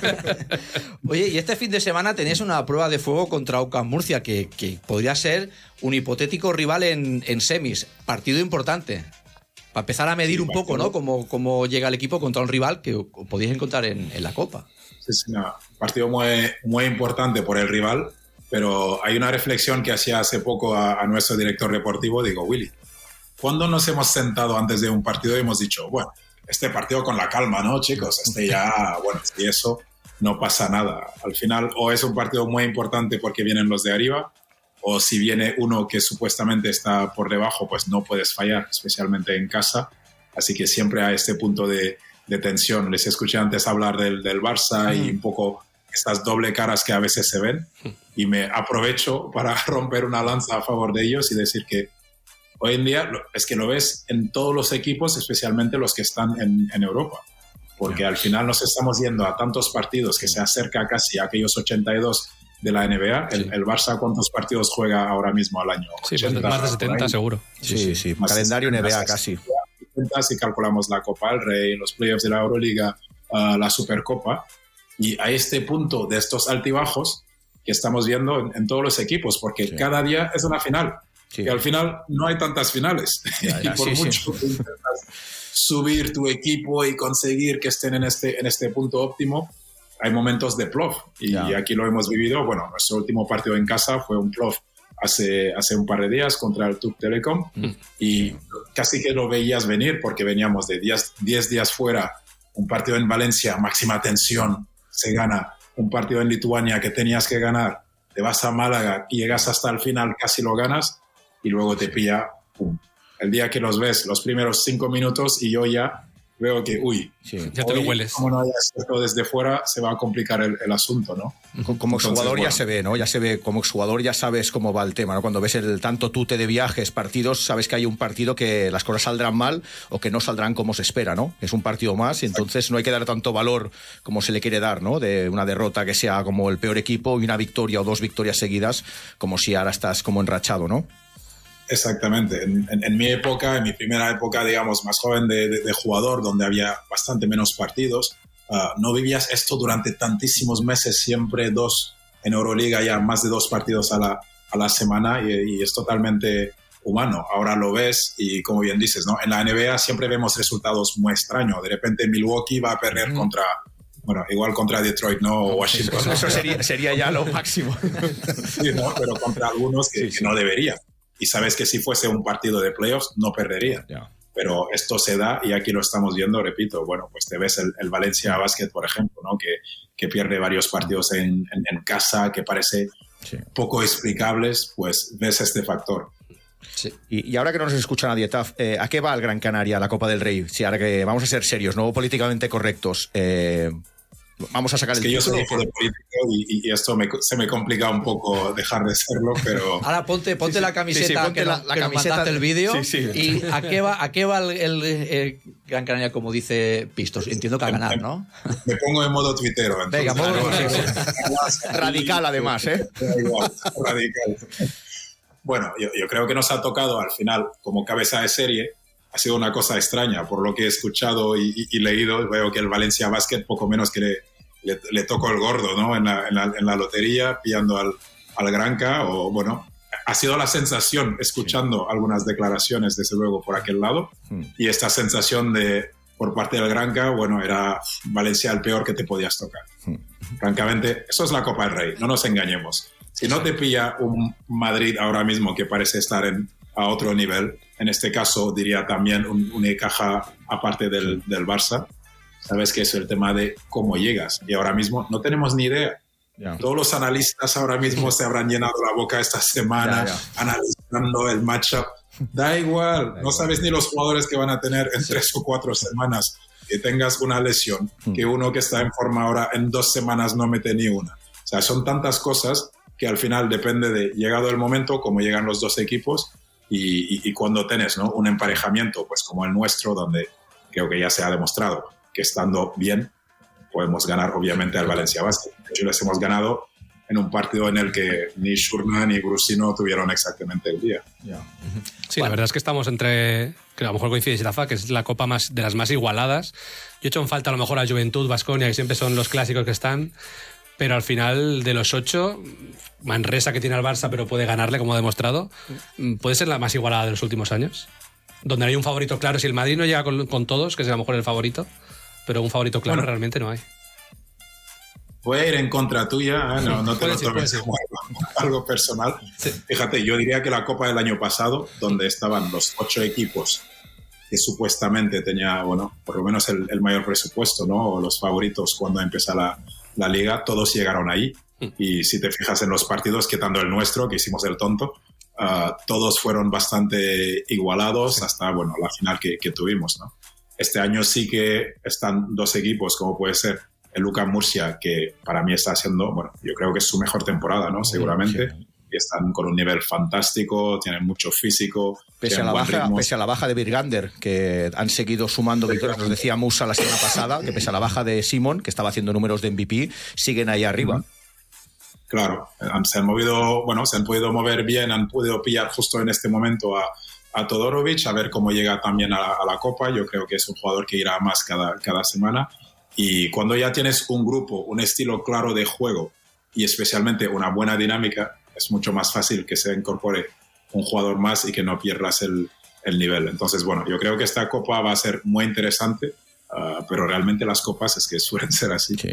Oye, y este fin de semana tenías una prueba de fuego contra Aucas Murcia, que, que podría ser un hipotético rival en, en semis. Partido importante. Para empezar a medir sí, un poco, ¿no? Cómo, cómo llega el equipo contra un rival que podéis encontrar en, en la Copa. Sí, sí, no. Partido muy, muy importante por el rival, pero hay una reflexión que hacía hace poco a, a nuestro director deportivo, digo, Willy, ¿cuándo nos hemos sentado antes de un partido y hemos dicho, bueno, este partido con la calma, ¿no, chicos? Este ya, bueno, si eso no pasa nada. Al final, o es un partido muy importante porque vienen los de arriba, o si viene uno que supuestamente está por debajo, pues no puedes fallar, especialmente en casa. Así que siempre hay este punto de, de tensión. Les escuché antes hablar del, del Barça mm. y un poco estas doble caras que a veces se ven. Y me aprovecho para romper una lanza a favor de ellos y decir que hoy en día es que lo ves en todos los equipos, especialmente los que están en, en Europa. Porque al final nos estamos yendo a tantos partidos que se acerca casi a aquellos ochenta y dos de la N B A. El, sí. el Barça, ¿cuántos partidos juega ahora mismo al año? Sí, ochenta, más de setenta seguro. Sí, sí, sí. Más calendario N B A casi. Si calculamos la Copa del Rey, los playoffs de la Euroliga, uh, la Supercopa. Y a este punto de estos altibajos que estamos viendo en, en todos los equipos, porque sí. cada día es una final. Sí. Y al final no hay tantas finales. Ya, ya, y por sí, mucho sí. que intentas subir tu equipo y conseguir que estén en este, en este punto óptimo, hay momentos de plof. Y ya. aquí lo hemos vivido. Bueno, nuestro último partido en casa fue un plof hace, hace un par de días contra el Tub Telecom. Mm. Y casi que lo veías venir porque veníamos de diez días fuera, un partido en Valencia, máxima tensión, se gana. Un partido en Lituania que tenías que ganar, te vas a Málaga y llegas hasta el final, casi lo ganas. Y luego te pilla, pum. El día que los ves, los primeros cinco minutos, y yo ya veo que, uy, sí, ya te lo hueles. Como no haya esto desde fuera, se va a complicar el, el asunto, ¿no? Como exjugador bueno. ya se ve, ¿no? Ya se ve, como exjugador ya sabes cómo va el tema, ¿no? Cuando ves el tanto tute de viajes, partidos, sabes que hay un partido que las cosas saldrán mal o que no saldrán como se espera, ¿no? Es un partido más y entonces no hay que dar tanto valor como se le quiere dar, ¿no? De una derrota que sea como el peor equipo y una victoria o dos victorias seguidas, como si ahora estás como enrachado, ¿no? Exactamente. En, en, en mi época, en mi primera época, digamos, más joven de, de, de jugador, donde había bastante menos partidos, uh, no vivías esto durante tantísimos meses, siempre dos en Euroliga, ya más de dos partidos a la, a la semana, y, y es totalmente humano. Ahora lo ves y, como bien dices, ¿no? En la N B A siempre vemos resultados muy extraños. De repente Milwaukee va a perder mm. contra... Bueno, igual contra Detroit, ¿no? O Washington. Eso, eso sería, sería ya lo máximo. Sí, ¿no? Pero contra algunos que, sí, sí. que no deberían. Y sabes que si fuese un partido de playoffs no perderían. Yeah. Pero esto se da y aquí lo estamos viendo, repito. Bueno, pues te ves el, el Valencia Basket, por ejemplo, ¿no? Que, que pierde varios partidos en, en, en casa, que parece sí. poco explicables, pues ves este factor. Sí. Y, y ahora que no nos escucha nadie, Taf, eh, ¿a qué va el Gran Canaria, la Copa del Rey? Si ahora que vamos a ser serios, no políticamente correctos, eh, vamos a sacar es el que título. Yo soy hijo de político y, y esto me, se me complica un poco dejar de serlo, pero... Ahora ponte, ponte sí, sí. la camiseta, sí, sí, ponte que, la, la que camiseta nos mandaste el vídeo sí, sí. y ¿a qué va, a qué va el, el, el Gran Canaria, como dice Pistos? Entiendo que a ganar, ¿no? Me pongo en modo tuitero. Entonces, Venga, modo claro, sí, radical además, ¿eh? Igual, radical. Bueno, yo, yo creo que nos ha tocado al final, como cabeza de serie, ha sido una cosa extraña. Por lo que he escuchado y, y, y leído, veo que el Valencia Basket poco menos que le, le, le tocó el gordo, ¿no? En la, en la, en la lotería, pillando al, al Granca, o bueno, ha sido la sensación, escuchando sí. algunas declaraciones, desde luego, por aquel lado, sí. y esta sensación de, por parte del Granca, bueno, era Valencia el peor que te podías tocar. Sí. Francamente, eso es la Copa del Rey, no nos engañemos. Si no te pilla un Madrid ahora mismo que parece estar en, a otro nivel, en este caso diría también un, un Unicaja aparte del, del Barça, sabes que es el tema de cómo llegas. Y ahora mismo no tenemos ni idea. Yeah. Todos los analistas ahora mismo se habrán llenado la boca esta semana yeah, yeah. analizando el matchup. Da igual, da no igual. Sabes ni los jugadores que van a tener en sí. tres o cuatro semanas. Que tengas una lesión, mm. que uno que está en forma ahora en dos semanas no mete ni una. O sea, son tantas cosas que al final depende de, llegado el momento, cómo llegan los dos equipos y, y, y cuando tenés, ¿no? un emparejamiento pues como el nuestro, donde creo que ya se ha demostrado que estando bien podemos ganar obviamente al Valencia Basket. De hecho, les hemos ganado en un partido en el que ni Shurna ni Grusino tuvieron exactamente el día. Yeah. Sí, bueno. La verdad es que estamos entre, que a lo mejor coincide Rafa, que es la copa más, de las más igualadas. Yo he hecho en falta a lo mejor a Juventud, Baskonia, que siempre son los clásicos que están, pero al final de los ocho, Manresa, que tiene al Barça pero puede ganarle, como ha demostrado, puede ser la más igualada de los últimos años. Donde hay un favorito claro, si el Madrid no llega con, con todos, que es a lo mejor el favorito, pero un favorito claro bueno, realmente no hay. Voy a ir en contra tuya, ¿eh? no, no te lo tomes. algo personal. Sí. Fíjate, yo diría que la Copa del año pasado, donde estaban los ocho equipos que supuestamente tenía, bueno, por lo menos el, el mayor presupuesto, ¿no? O los favoritos cuando empieza la, la liga, todos llegaron ahí. Y si te fijas en los partidos, quitando el nuestro, que hicimos el tonto, uh, todos fueron bastante igualados hasta, bueno, la final que, que tuvimos, ¿no? Este año sí que están dos equipos, como puede ser el U C A M Murcia, que para mí está haciendo, bueno, yo creo que es su mejor temporada, ¿no? Seguramente. Sí. Y están con un nivel fantástico, tienen mucho físico. Pese a, la baja, pese a la baja de Birgander, que han seguido sumando victorias, nos decía Musa la semana pasada, que pese a la baja de Simon, que estaba haciendo números de M V P, siguen ahí arriba. Uh-huh. Claro, se han movido, bueno, se han podido mover bien, han podido pillar justo en este momento a, a Todorovic, a ver cómo llega también a, a la Copa. Yo creo que es un jugador que irá más cada, cada semana. Y cuando ya tienes un grupo, un estilo claro de juego y especialmente una buena dinámica, es mucho más fácil que se incorpore un jugador más y que no pierdas el, el nivel. Entonces, bueno, yo creo que esta Copa va a ser muy interesante, uh, pero realmente las Copas es que suelen ser así. Sí.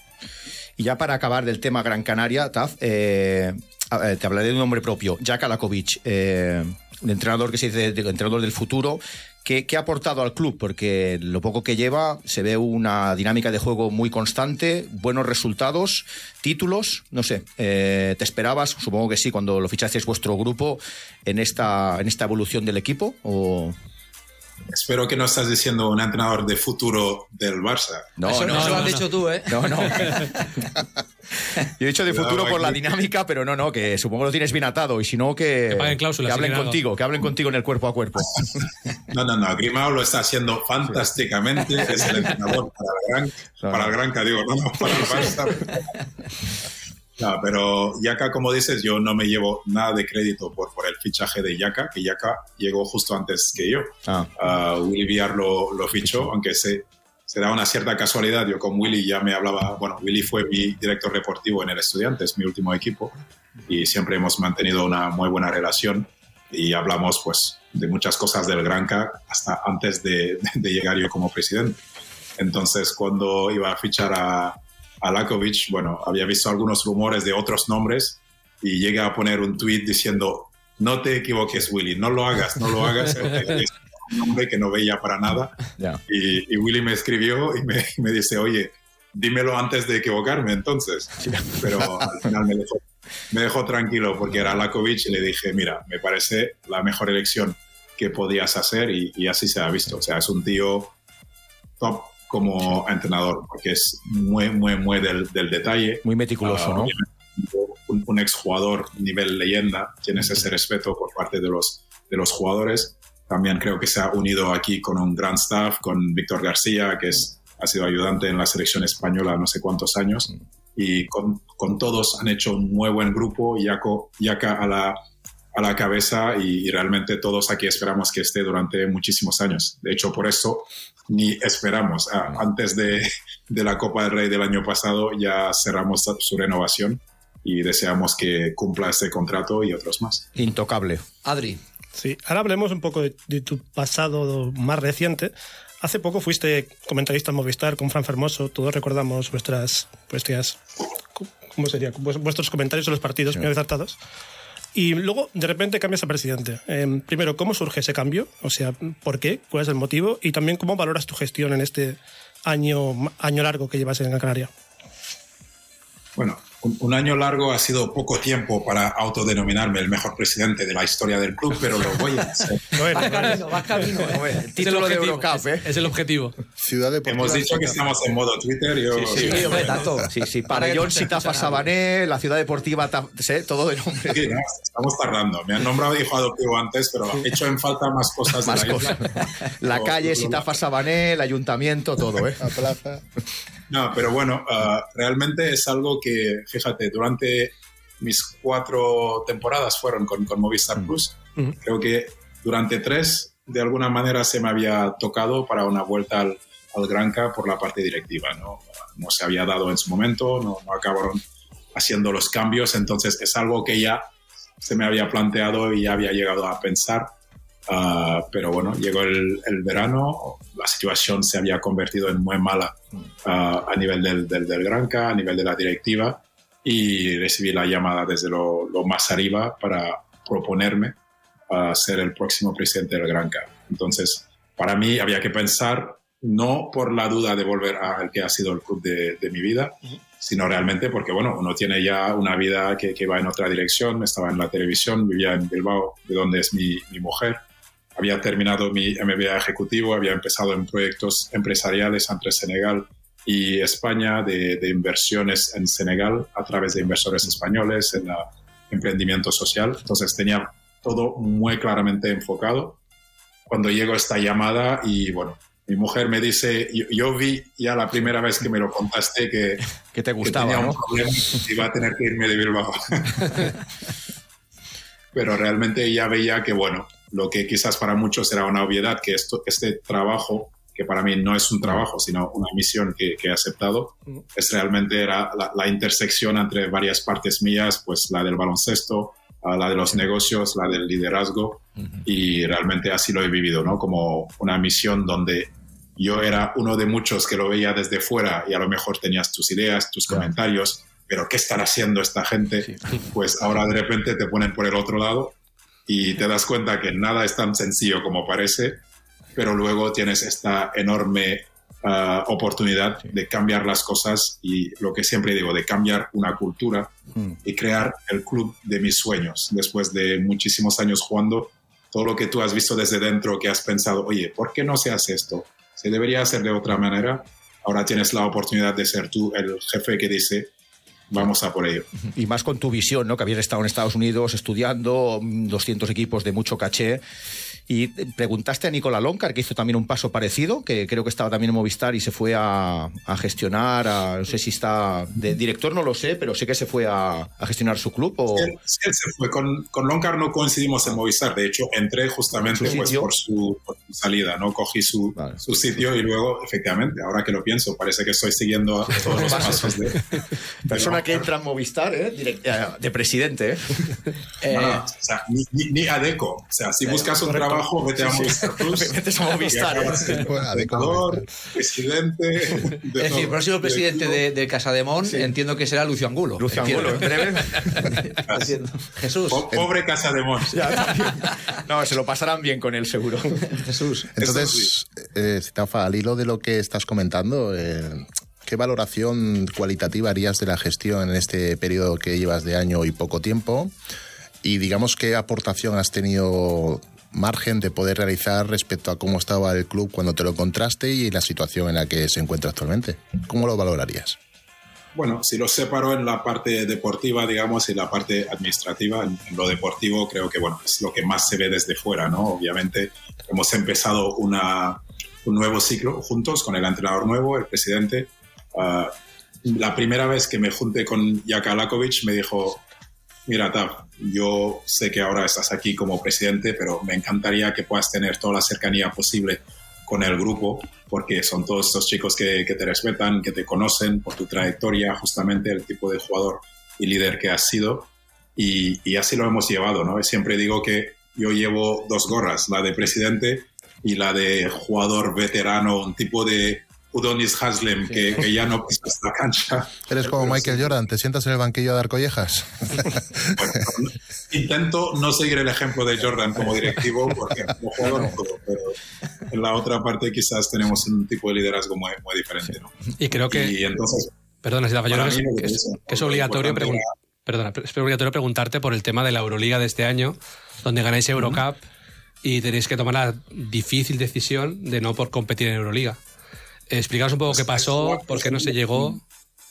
Y ya para acabar del tema Gran Canaria, Taf, eh, te hablaré de un nombre propio, Jaka Lakovic, eh, un entrenador que se dice el entrenador del futuro. ¿Qué, ¿Qué ha aportado al club? Porque lo poco que lleva se ve una dinámica de juego muy constante, buenos resultados, títulos, no sé, eh, ¿te esperabas? Supongo que sí, cuando lo fichasteis vuestro grupo en esta, en esta evolución del equipo, ¿o...? Espero que no estás diciendo un entrenador de futuro del Barça. No, eso no, no, no lo has no, dicho no. tú, ¿eh? No, no. Yo he dicho de futuro por la dinámica, pero no, no, que supongo que lo tienes bien atado y si no, que, que, paguen cláusulas, que hablen contigo, que hablen contigo en el cuerpo a cuerpo. No, no, no, Grimao lo está haciendo fantásticamente, sí. Es el entrenador para el Gran, no. para el Gran, digo, no, no, para el Barça. No, pero Jaka, como dices, yo no me llevo nada de crédito por, por el fichaje de Jaka, que Jaka llegó justo antes que yo. Ah. Uh, Willy Villar lo, lo fichó, aunque se, se da una cierta casualidad. Yo con Willy ya me hablaba, bueno, Willy fue mi director deportivo en el Estudiantes, mi último equipo, y siempre hemos mantenido una muy buena relación y hablamos pues de muchas cosas del Granca hasta antes de, de, de llegar yo como presidente. Entonces, cuando iba a fichar a a Lakovic, bueno, había visto algunos rumores de otros nombres y llegué a poner un tweet diciendo no te equivoques, Willy, no lo hagas, no lo hagas, es un nombre que no veía para nada. Yeah. Y, y Willy me escribió y me, me dice, oye, dímelo antes de equivocarme entonces. Pero al final me dejó, me dejó tranquilo porque era Lakovic y le dije, mira, me parece la mejor elección que podías hacer y, y así se ha visto. O sea, es un tío top como entrenador, porque es muy, muy, muy del, del detalle. Muy meticuloso, uh, ¿no? Un, un exjugador nivel leyenda, tienes ese respeto por parte de los, de los jugadores. También creo que se ha unido aquí con un gran staff, con Víctor García, que es, ha sido ayudante en la selección española no sé cuántos años, y con, con todos han hecho un muy buen grupo, Jaka a la, a la cabeza, y, y realmente todos aquí esperamos que esté durante muchísimos años. De hecho, por eso ni esperamos. Ah, antes de, de la Copa del Rey del año pasado ya cerramos su renovación y deseamos que cumpla este contrato y otros más. Intocable. Adri. Sí, ahora hablemos un poco de, de tu pasado más reciente. Hace poco fuiste comentarista en Movistar con Fran Fermoso. Todos recordamos vuestras, vuestras ¿cómo sería? Vuestros comentarios en los partidos, sí. Muy acertados. Y luego, de repente, cambias a presidente. Eh, primero, ¿cómo surge ese cambio? O sea, ¿por qué? ¿Cuál es el motivo? Y también, ¿cómo valoras tu gestión en este año, año largo que llevas en Gran Canaria? Bueno, un, un año largo ha sido poco tiempo para autodenominarme el mejor presidente de la historia del club, pero lo voy a hacer. Bueno, vas camino, vas camino. ¿Eh? El título es el de Eurocup, ¿eh? Es el objetivo. Ciudad de Hemos dicho que estamos en modo Twitter. Yo, sí, sí, sí, hombre, tanto. Sí, sí. Pabellón Sitafa Sabané, la ciudad deportiva, ¿sí? Todo de nombre. Sí, no, estamos tardando. Me han nombrado hijo adoptivo antes, pero he hecho en falta más cosas más de la cosas. isla. La o, calle Sitafa Sabané, el ayuntamiento, todo, ¿eh? La plaza. No, pero bueno, uh, realmente es algo que, fíjate, durante mis cuatro temporadas fueron con, con Movistar Plus. Uh-huh. Creo que durante tres, de alguna manera, se me había tocado para una vuelta al, al Granca por la parte directiva, ¿no? No se había dado en su momento, no, no acabaron haciendo los cambios, entonces es algo que ya se me había planteado y ya había llegado a pensar. Uh, pero bueno, llegó el, el verano, la situación se había convertido en muy mala uh, a nivel del, del, del Granca, a nivel de la directiva, y recibí la llamada desde lo, lo más arriba para proponerme a ser el próximo presidente del Gran Canaria. Entonces, para mí había que pensar, no por la duda de volver al que ha sido el club de, de mi vida, uh-huh. sino realmente porque, bueno, uno tiene ya una vida que, que va en otra dirección. Estaba en la televisión, vivía en Bilbao, de donde es mi, mi mujer. Había terminado mi M B A ejecutivo, había empezado en proyectos empresariales entre Senegal y España, de, de inversiones en Senegal a través de inversores españoles en la, emprendimiento social. Entonces tenía todo muy claramente enfocado. Cuando llegó esta llamada y, bueno, mi mujer me dice, yo, yo vi ya la primera vez que me lo contaste que, que te gustaba, que tenía ¿no? un problema y iba a tener que irme de Bilbao. Pero realmente ya veía que, bueno, lo que quizás para muchos era una obviedad, que esto, este trabajo, que para mí no es un trabajo, sino una misión que, que he aceptado, es realmente era la, la intersección entre varias partes mías, pues la del baloncesto, la de los negocios, la del liderazgo, uh-huh. y realmente así lo he vivido, ¿no? Como una misión donde yo era uno de muchos que lo veía desde fuera y a lo mejor tenías tus ideas, tus claro. comentarios, pero ¿qué están haciendo esta gente? Sí. Pues ahora de repente te ponen por el otro lado y te das cuenta que nada es tan sencillo como parece, pero luego tienes esta enorme uh, oportunidad sí. de cambiar las cosas y lo que siempre digo, de cambiar una cultura mm. y crear el club de mis sueños. Después de muchísimos años jugando, todo lo que tú has visto desde dentro, que has pensado, oye, ¿por qué no se hace esto? ¿Se debería hacer de otra manera? Ahora tienes la oportunidad de ser tú el jefe que dice, vamos a por ello. Y más con tu visión, ¿no? Que habías estado en Estados Unidos estudiando, doscientos equipos de mucho caché. Y preguntaste a Nicola Loncar, que hizo también un paso parecido, que creo que estaba también en Movistar y se fue a, a gestionar, a, no sé si está de director, no lo sé, pero sé que se fue a, a gestionar su club. O... Sí, él, sí, él se fue. Con, con Loncar no coincidimos en Movistar, de hecho entré justamente ¿Su pues, por, su, por su salida, ¿no? Cogí su, vale. su sitio y luego, efectivamente, ahora que lo pienso, parece que estoy siguiendo todos los pasos de... Persona que entra en Movistar, ¿eh? Direct, de presidente, ¿eh? No, no, o sea, ni, ni, ni Adeco. O sea, si buscas un trabajo vete a Movistar Plus. Vete a Movistar. Adecuador, presidente. Es decir, el próximo presidente de, de Casademón sí. entiendo que será Lucio Angulo. Lucio Angulo, en breve. Jesús. Po pobre Casademón. No, se lo pasarán bien con él, seguro. Jesús. Entonces, eh, Sitafa, al hilo de lo que estás comentando, eh, ¿qué valoración cualitativa harías de la gestión en este periodo que llevas de año y poco tiempo? Y digamos, ¿qué aportación has tenido margen de poder realizar respecto a cómo estaba el club cuando te lo encontraste y la situación en la que se encuentra actualmente? ¿Cómo lo valorarías? Bueno, si lo separo en la parte deportiva, digamos, y la parte administrativa, en, en lo deportivo creo que, bueno, es lo que más se ve desde fuera, ¿no? Obviamente hemos empezado una, un nuevo ciclo juntos con el entrenador nuevo, el presidente. Uh, la primera vez que me junté con Jaka Lakovic me dijo, mira, Tav, yo sé que ahora estás aquí como presidente, pero me encantaría que puedas tener toda la cercanía posible con el grupo, porque son todos estos chicos que, que te respetan, que te conocen por tu trayectoria, justamente el tipo de jugador y líder que has sido, y, y así lo hemos llevado, ¿no? Siempre digo que yo llevo dos gorras, la de presidente y la de jugador veterano, un tipo de Udonis Haslem, sí. que, que ya no pisas la cancha. Eres como Michael sí. Jordan, ¿te sientas en el banquillo a dar collejas? Bueno, intento no seguir el ejemplo de Jordan como directivo, porque como jugador no puedo, pero en la otra parte quizás tenemos un tipo de liderazgo muy, muy diferente, ¿no? Y creo que... Y entonces, perdona, si la es, que es, que es obligatorio pregun- perdona, es obligatorio preguntarte por el tema de la Euroliga de este año, donde ganáis Eurocup uh-huh. y tenéis que tomar la difícil decisión de no por competir en Euroliga. Explicaos un poco qué pasó, por qué no se llegó.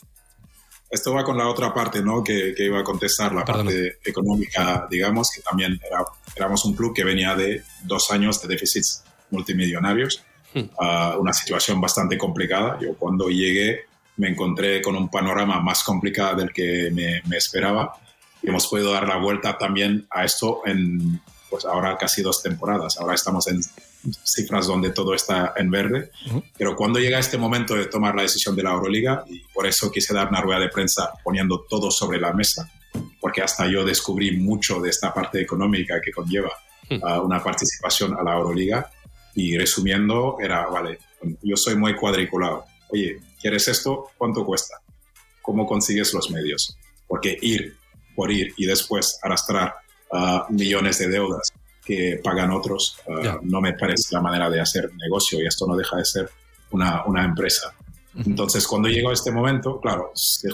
Esto va con la otra parte, ¿no? Que, que iba a contestar, la Perdón. parte económica, digamos, que también era, éramos un club que venía de dos años de déficits multimillonarios, hmm. uh, una situación bastante complicada. Yo cuando llegué me encontré con un panorama más complicado del que me, me esperaba y hemos podido dar la vuelta también a esto en, pues ahora casi dos temporadas. Ahora estamos en cifras donde todo está en verde, uh-huh. pero cuando llega este momento de tomar la decisión de la Euroliga, y por eso quise dar una rueda de prensa poniendo todo sobre la mesa, porque hasta yo descubrí mucho de esta parte económica que conlleva uh, una participación a la Euroliga, y resumiendo era, vale, yo soy muy cuadriculado, oye, ¿quieres esto? ¿Cuánto cuesta? ¿Cómo consigues los medios? porque ir por ir y después arrastrar uh, millones de deudas que pagan otros, uh, yeah. no me parece la manera de hacer negocio, y esto no deja de ser una, una empresa. Uh-huh. Entonces, cuando llegó este momento, claro, se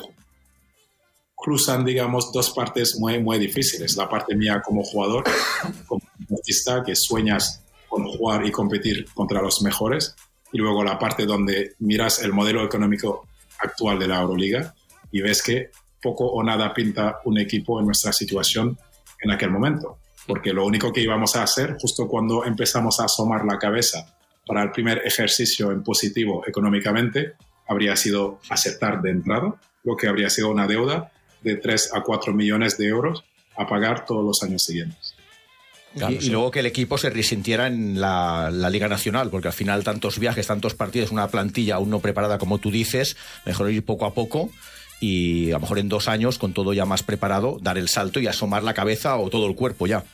cruzan, digamos, dos partes muy, muy difíciles. La parte mía como jugador, como artista, que sueñas con jugar y competir contra los mejores, y luego la parte donde miras el modelo económico actual de la Euroliga y ves que poco o nada pinta un equipo en nuestra situación en aquel momento. Porque lo único que íbamos a hacer, justo cuando empezamos a asomar la cabeza para el primer ejercicio en positivo económicamente, habría sido aceptar de entrada lo que habría sido una deuda de tres a cuatro millones de euros a pagar todos los años siguientes. Claro, y, sí. y luego que el equipo se resintiera en la, la Liga Nacional, porque al final tantos viajes, tantos partidos, una plantilla aún no preparada como tú dices, mejor ir poco a poco y a lo mejor en dos años, con todo ya más preparado, dar el salto y asomar la cabeza o todo el cuerpo ya.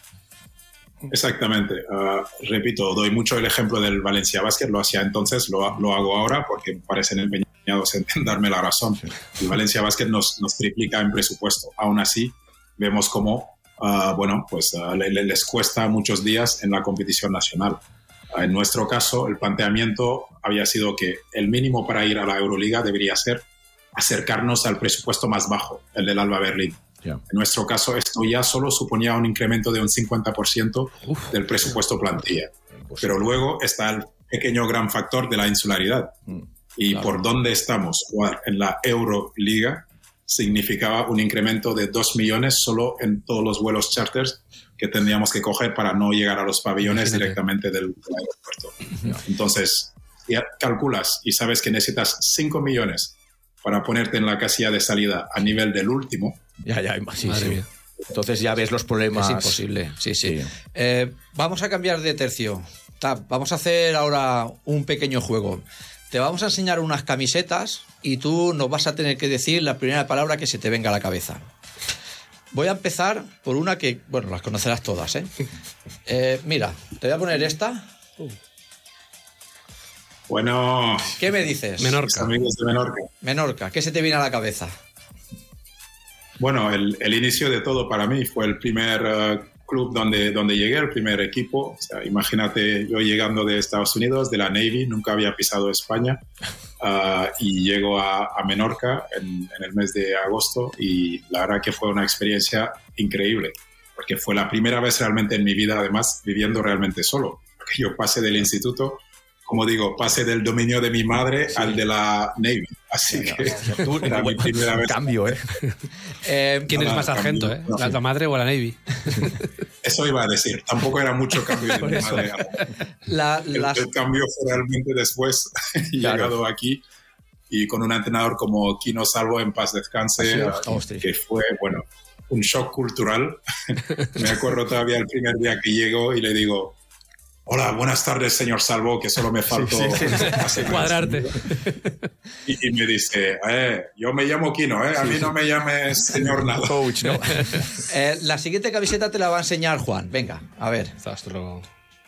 Exactamente. Uh, repito, doy mucho el ejemplo del Valencia Basket, lo hacía entonces, lo, lo hago ahora porque me parecen empeñados en darme la razón. El Valencia Basket nos, nos triplica en presupuesto. Aún así, vemos cómo uh, bueno, pues, uh, le, les cuesta muchos días en la competición nacional. Uh, en nuestro caso, el planteamiento había sido que el mínimo para ir a la Euroliga debería ser acercarnos al presupuesto más bajo, el del Alba Berlín. Yeah. En nuestro caso, esto ya solo suponía un incremento de un cincuenta por ciento Uf, del presupuesto plantilla. Pero luego está el pequeño gran factor de la insularidad. Mm, y claro. por dónde estamos, jugar en la Euroliga significaba un incremento de dos millones solo en todos los vuelos charters que tendríamos que coger para no llegar a los pabellones Imagínate. directamente del, del aeropuerto. Yeah. Entonces, ya calculas y sabes que necesitas cinco millones para ponerte en la casilla de salida a nivel del último. Ya, ya, sí, sí. Entonces ya ves los problemas. Es imposible, sí, sí. sí. Eh, vamos a cambiar de tercio. Tab, vamos a hacer ahora un pequeño juego. Te vamos a enseñar unas camisetas y tú nos vas a tener que decir la primera palabra que se te venga a la cabeza. Voy a empezar por una que, bueno, las conocerás todas, ¿eh? eh mira, te voy a poner esta. Bueno. ¿Qué me dices? Menorca. Amigos de Menorca. Menorca, ¿qué se te viene a la cabeza? Bueno, el, el inicio de todo para mí fue el primer uh, club donde, donde llegué, el primer equipo. O sea, imagínate yo llegando de Estados Unidos, de la Navy, nunca había pisado España, uh, y llego a, a Menorca en, en el mes de agosto, y la verdad que fue una experiencia increíble, porque fue la primera vez realmente en mi vida, además, viviendo realmente solo. Porque yo pasé del instituto, como digo, pasé del dominio de mi madre sí. al de la Navy. Así sí, que no, tú, era mi primera vez. Cambio, ¿eh? eh ¿Quién no, es más sargento, cambio, eh? No, ¿La sí. madre o la Navy? Eso iba a decir. Tampoco era mucho cambio de mi madre. La, el, las... el cambio fue realmente después, claro. llegado aquí, y con un entrenador como Kino Salvo, en paz descanse, sí, que fue, bueno, un shock cultural. Me acuerdo todavía el primer día que llego y le digo: hola, buenas tardes, señor Salvo, que solo me faltó sí, sí, sí. cuadrarte. Y, y me dice, eh, yo me llamo Kino, ¿eh? A mí no me llames señor nada. Coach, ¿no? eh, la siguiente camiseta te la va a enseñar Juan. Venga, a ver. Zastro.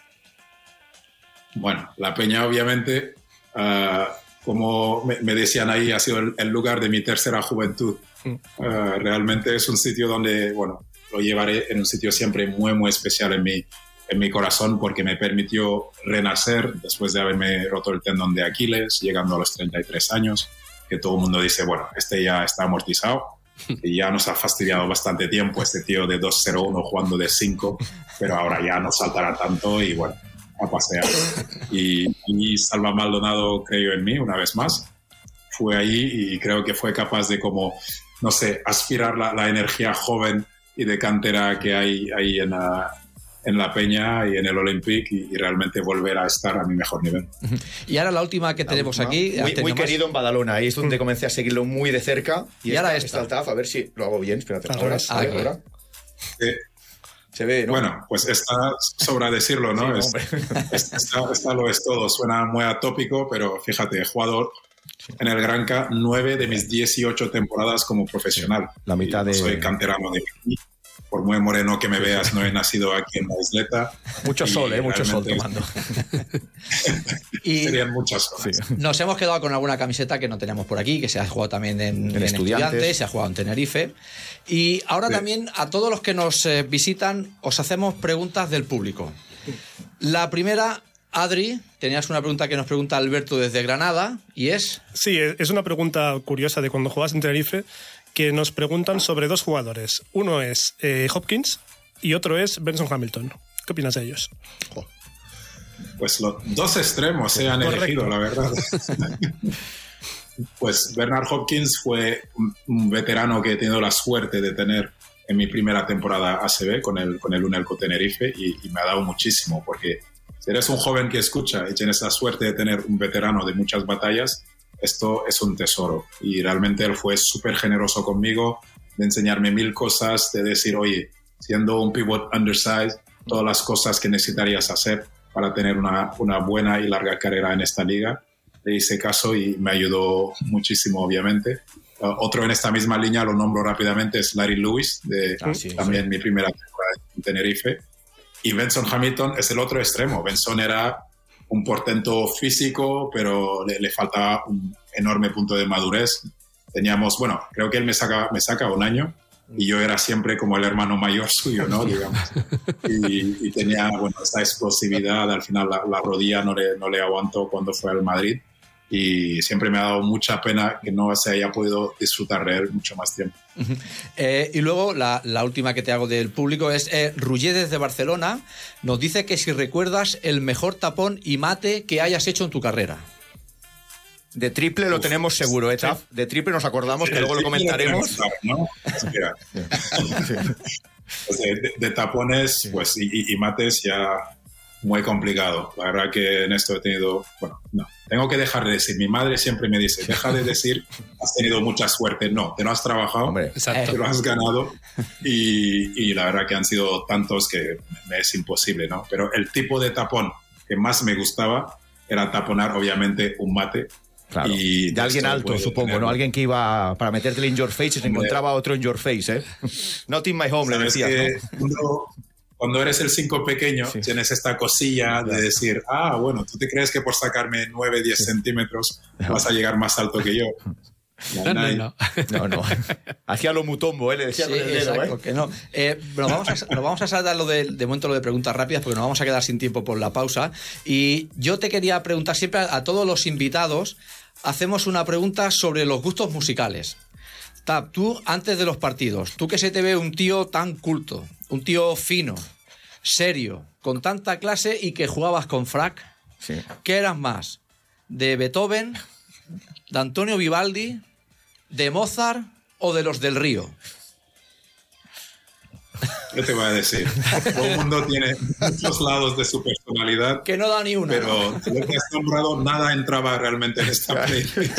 Bueno, la Peña, obviamente, uh, como me, me decían ahí, ha sido el, el lugar de mi tercera juventud. Uh, realmente es un sitio donde, bueno, lo llevaré en un sitio siempre muy, muy especial en mi en mi corazón, porque me permitió renacer después de haberme roto el tendón de Aquiles, llegando a los treinta y tres años, que todo el mundo dice, bueno, este ya está amortizado y ya nos ha fastidiado bastante tiempo este tío de dos cero uno jugando de cinco, pero ahora ya no saltará tanto y bueno, a pasear. Y, y Salva Maldonado creyó en mí una vez más, fue ahí y creo que fue capaz de, como, no sé, aspirar la, la energía joven y de cantera que hay ahí en la en la Peña y en el Olympique, y, y realmente volver a estar a mi mejor nivel. Y ahora la última que la tenemos última, aquí. Muy, muy querido en Badalona, ahí es donde comencé a seguirlo muy de cerca. Y, y ahora esta. esta a ver si lo hago bien, espérate. Ahora, ahora, ahora. ahora. Eh, Se ve, ¿no? Bueno, pues esta sobra decirlo, ¿no? Sí, es, esta, esta, esta lo es todo, suena muy atópico, pero fíjate, he jugado en el Granca nueve de mis dieciocho temporadas como profesional. La mitad de... Soy canterano de aquí. por muy moreno que me veas, no he nacido aquí en la isleta. Mucho sol, ¿eh? Mucho sol tomando. Y serían muchas horas. Sí. Nos hemos quedado con alguna camiseta que no tenemos por aquí, que se ha jugado también en, en, en Estudiantes. Estudiantes, se ha jugado en Tenerife. Y ahora sí. también a todos los que nos eh, visitan os hacemos preguntas del público. La primera, Adri, tenías una pregunta que nos pregunta Alberto desde Granada, y es... Sí, es una pregunta curiosa de cuando jugabas en Tenerife, que nos preguntan sobre dos jugadores. Uno es eh, Hopkins y otro es Benson Hamilton. ¿Qué opinas de ellos? Oh. Pues los dos extremos se han Correcto. elegido, la verdad. Pues Bernard Hopkins fue un, un veterano que he tenido la suerte de tener en mi primera temporada A C B con el, con el Unelco Tenerife y, y me ha dado muchísimo, porque si eres un joven que escucha y tienes la suerte de tener un veterano de muchas batallas, esto es un tesoro. Y realmente él fue súper generoso conmigo, de enseñarme mil cosas, de decir, oye, siendo un pivot undersized, todas las cosas que necesitarías hacer para tener una, una buena y larga carrera en esta liga. Le hice caso y me ayudó muchísimo, obviamente. Uh, otro en esta misma línea, lo nombro rápidamente, es Larry Lewis, de ah, sí, también sí. mi primera temporada en Tenerife. Y Benson Hamilton es el otro extremo. Benson era un portento físico, pero le, le faltaba un enorme punto de madurez. Teníamos, bueno, creo que él me saca, me saca un año y yo era siempre como el hermano mayor suyo, ¿no? Digamos. Y, y tenía, bueno, esta explosividad. Al final la, la rodilla no le, no le aguantó cuando fue al Madrid y siempre me ha dado mucha pena que no se haya podido disfrutar de él mucho más tiempo. Uh-huh. Eh, y luego la, la última que te hago del público es eh, Rullé desde Barcelona. Nos dice que si recuerdas el mejor tapón y mate que hayas hecho en tu carrera. De triple lo Uf, tenemos seguro, ¿eh, Taf? De triple nos acordamos, que luego lo comentaremos. ¿No? Espera. Pues de, de, de tapones sí. pues, y, y mates ya muy complicado. La verdad que en esto he tenido... Bueno, no. Tengo que dejar de decir. Mi madre siempre me dice, deja de decir, has tenido mucha suerte. No, te lo has trabajado, Hombre, te lo has ganado y, y la verdad que han sido tantos que me es imposible, ¿no? Pero el tipo de tapón que más me gustaba era taponar, obviamente, un mate. Claro. Y de alguien alto, supongo, tenerlo. ¿no? Alguien que iba para metértele en your face y se encontraba otro en your face, ¿eh? Not in my home, le decías, ¿no? Cuando, cuando eres el cinco pequeño, sí. tienes esta cosilla de decir, ah, bueno, tú te crees que por sacarme nueve, diez sí. centímetros vas a llegar más alto que yo. No, no, no. no, no. Hacía lo mutombo, ¿eh? Le decía sí, con el dedo, exacto, ¿eh? Que no. Eh, nos, vamos a, nos vamos a saltar lo de, de momento lo de preguntas rápidas porque nos vamos a quedar sin tiempo por la pausa. Y yo te quería preguntar siempre a, a todos los invitados, hacemos una pregunta sobre los gustos musicales. Tab, tú antes de los partidos, tú que se te ve un tío tan culto, un tío fino, serio, con tanta clase y que jugabas con frac, sí. ¿qué eras más? ¿De Beethoven, de Antonio Vivaldi, de Mozart o de los del Río? ¿Qué te voy a decir? Todo el mundo tiene muchos lados de su personalidad. Que no da ni una. Pero de lo que has nombrado, nada entraba realmente en esta playlist.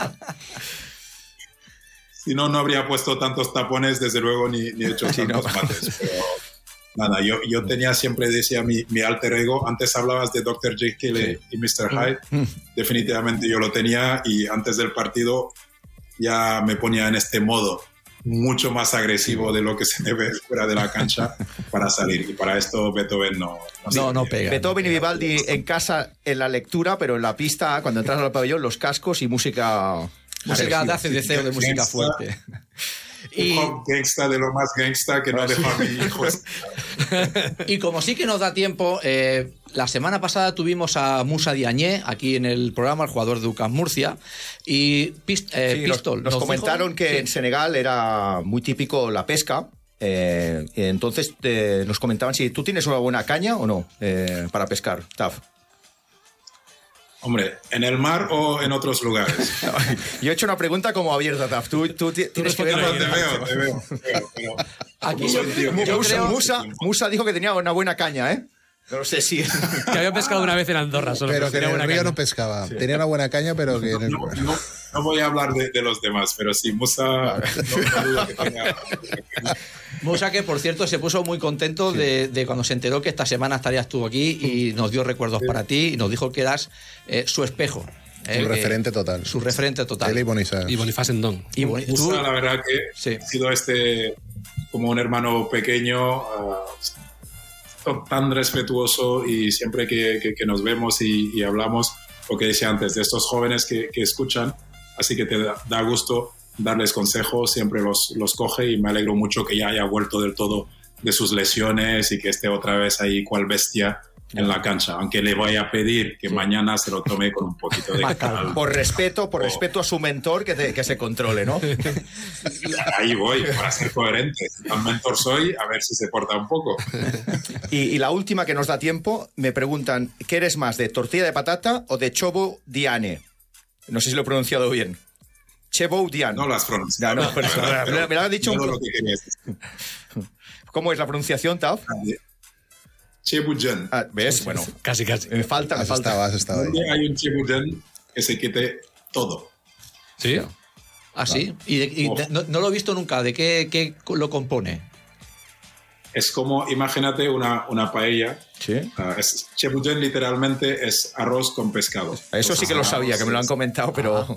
Si no, no habría puesto tantos tapones, desde luego, ni, ni hecho sí, tantos no. mates. Pero nada, yo, yo tenía siempre, decía mi, mi alter ego. Antes hablabas de doctor Jekyll sí. y mister Hyde. Mm. Definitivamente yo lo tenía y antes del partido ya me ponía en este modo mucho más agresivo de lo que se me ve fuera de la cancha para salir. Y para esto Beethoven no... No, no, no pega. Beethoven y Vivaldi en casa en la lectura, pero en la pista, cuando entras al pabellón, los cascos y música... Música de A C D C o de música fuerte. Y un gangsta de lo más gangsta que no deja a mi hijo. Y como sí que nos da tiempo, eh, la semana pasada tuvimos a Musa Diagne aquí en el programa, el jugador de U C A M Murcia, y Pist eh, sí, Pistol. Nos, nos, nos comentaron dijo, que sí. en Senegal era muy típico la pesca. Eh, entonces eh, nos comentaban si tú tienes una buena caña o no eh, para pescar, Taf. Hombre, ¿en el mar o en otros lugares? Yo he hecho una pregunta como abierta, Taf. Tú, tú tienes que ver. Te veo, te veo, te veo. Pero, aquí yo, tío, yo Musa, creo... Musa, Musa dijo que tenía una buena caña, ¿eh? No sé si... Que había pescado una vez en Andorra solo. Pero que en el río caña. no pescaba. Sí. Tenía una buena caña, pero que... No, en el... no, no, no voy a hablar de, de los demás, pero sí, Musa... No, no dudo que tenga... Musa, que por cierto se puso muy contento sí. de, de cuando se enteró que esta semana estarías tú aquí y nos dio recuerdos sí. para ti y nos dijo que eras eh, su espejo. Eh, su referente total. Su referente total. Él y Bonifaz. Y Bonifaz Endón. Y Bonifaz, la verdad que sí. ha sido este como un hermano pequeño, uh, tan respetuoso, y siempre que, que, que nos vemos y, y hablamos, lo que decía antes, de estos jóvenes que, que escuchan, así que te da, da gusto darles consejos, siempre los, los coge, y me alegro mucho que ya haya vuelto del todo de sus lesiones y que esté otra vez ahí cual bestia en la cancha, aunque le voy a pedir que sí. mañana se lo tome con un poquito de calma. Por respeto, por oh. respeto a su mentor, que, te, que se controle, ¿no? Ahí voy, para ser coherente. Si tan mentor soy, a ver si se porta un poco. Y, y la última, que nos da tiempo, me preguntan, ¿qué eres más, de tortilla de patata o de chobo diane? No sé si lo he pronunciado bien. Chebo diane. No lo has pronunciado. No, no, pero, pero, pero, me lo has dicho un... lo que querías. ¿Cómo es la pronunciación, Taf? Chebujen. Ah, ¿ves? Bueno, casi, casi. Me falta, me has falta. Estado, has estado ahí. Hay un Chebujen que se quite todo. ¿Sí? Ah, sí. Y, de, y de, no, no lo he visto nunca. ¿De qué, qué lo compone? Es como, imagínate una, una paella. Sí. Uh, es, Chebujen literalmente es arroz con pescado. Eso sí que lo sabía, que me lo han comentado, pero... Ah.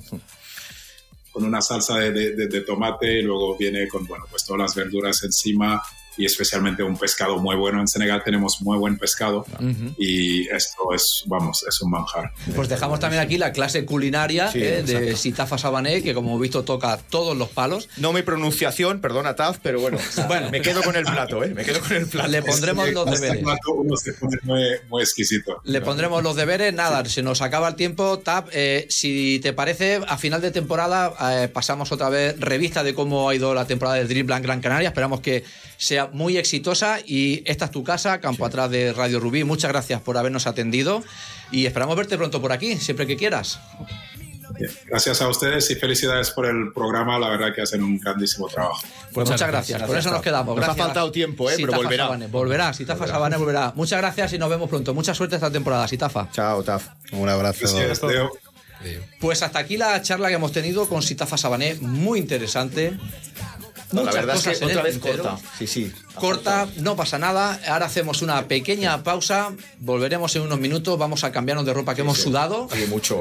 Con una salsa de, de, de tomate, y luego viene con, bueno, pues todas las verduras encima, y especialmente un pescado muy bueno. En Senegal tenemos muy buen pescado, uh-huh. y esto es, vamos, es un manjar. Pues dejamos también aquí la clase culinaria sí, eh, de Sitafa Sabané, que como he visto toca todos los palos. No mi pronunciación, perdona Taf, pero bueno, bueno, me quedo con el plato, ¿eh? Me quedo con el plato. Le pondremos es los deberes. Este plato uno se pone muy, muy exquisito. Le pondremos los deberes, nada, sí. Se nos acaba el tiempo. Taf, eh, si te parece, a final de temporada eh, pasamos otra vez revista de cómo ha ido la temporada del Dreamland Gran Canaria. Esperamos que sea muy exitosa, y esta es tu casa, campo sí. atrás de Radio Rubí. Muchas gracias por habernos atendido y esperamos verte pronto por aquí, siempre que quieras. Gracias a ustedes y felicidades por el programa, la verdad que hacen un grandísimo trabajo. Pues muchas gracias, gracias. Por eso nos quedamos. Nos gracias. ha faltado tiempo, ¿eh? Pero volverá. Sabane. Volverá, Sitafa Sabané volverá. Muchas gracias y nos vemos pronto. Mucha suerte esta temporada, Sitafa. Chao, Taf. Un abrazo. Gracias, Teo. Pues hasta aquí la charla que hemos tenido con Sitafa Sabané, muy interesante. No, la verdad es que otra vez corta. Sí, sí. Corta, no pasa nada. Ahora hacemos una pequeña pausa. Volveremos en unos minutos. Vamos a cambiarnos de ropa que sí, hemos sí. sudado. Sí, mucho.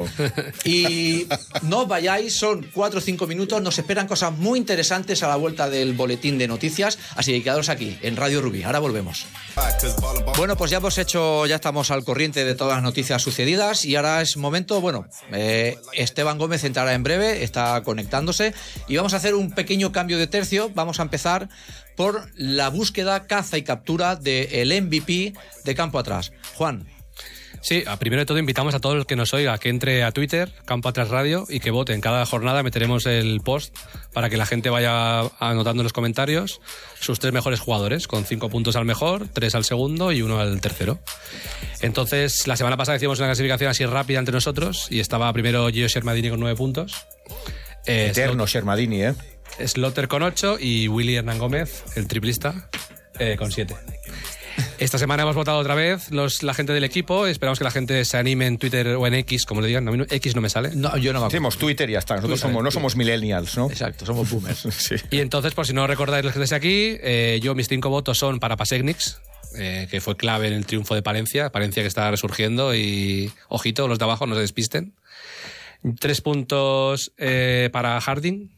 Y no os vayáis, son cuatro o cinco minutos. Nos esperan cosas muy interesantes a la vuelta del boletín de noticias. Así que quedaros aquí, en Radio Rubí. Ahora volvemos. Bueno, pues ya hemos hecho, ya estamos al corriente de todas las noticias sucedidas. Y ahora es momento, bueno, eh, Esteban Gómez entrará en breve, está conectándose. Y vamos a hacer un pequeño cambio de tercio. Vamos a empezar por la búsqueda, caza y captura del M V P de Campo Atrás. Juan. Sí, primero de todo invitamos a todo el que nos oiga que entre a Twitter, Campo Atrás Radio, y que vote. En cada jornada meteremos el post para que la gente vaya anotando en los comentarios sus tres mejores jugadores, con cinco puntos al mejor, tres al segundo y uno al tercero. Entonces, la semana pasada hicimos una clasificación así rápida entre nosotros y estaba primero Gio Shermadini con nueve puntos. Eh, Eterno Shermadini, ¿eh? Slotter con ocho y Willy Hernán Gómez, el triplista, eh, con siete. Esta semana hemos votado otra vez los, la gente del equipo. Esperamos que la gente se anime en Twitter o en X, como le digan. No, X no me sale. No, yo no me acuerdo. Hacemos Twitter y ya está. Nosotros somos, no somos millennials, ¿no? Exacto, somos boomers. Sí. Y entonces, por si no recordáis los que estáis aquí, eh, yo mis cinco votos son para Pasegnics, eh, que fue clave en el triunfo de Palencia. Palencia que está resurgiendo y, ojito, los de abajo no se despisten. Tres puntos eh, para Harding.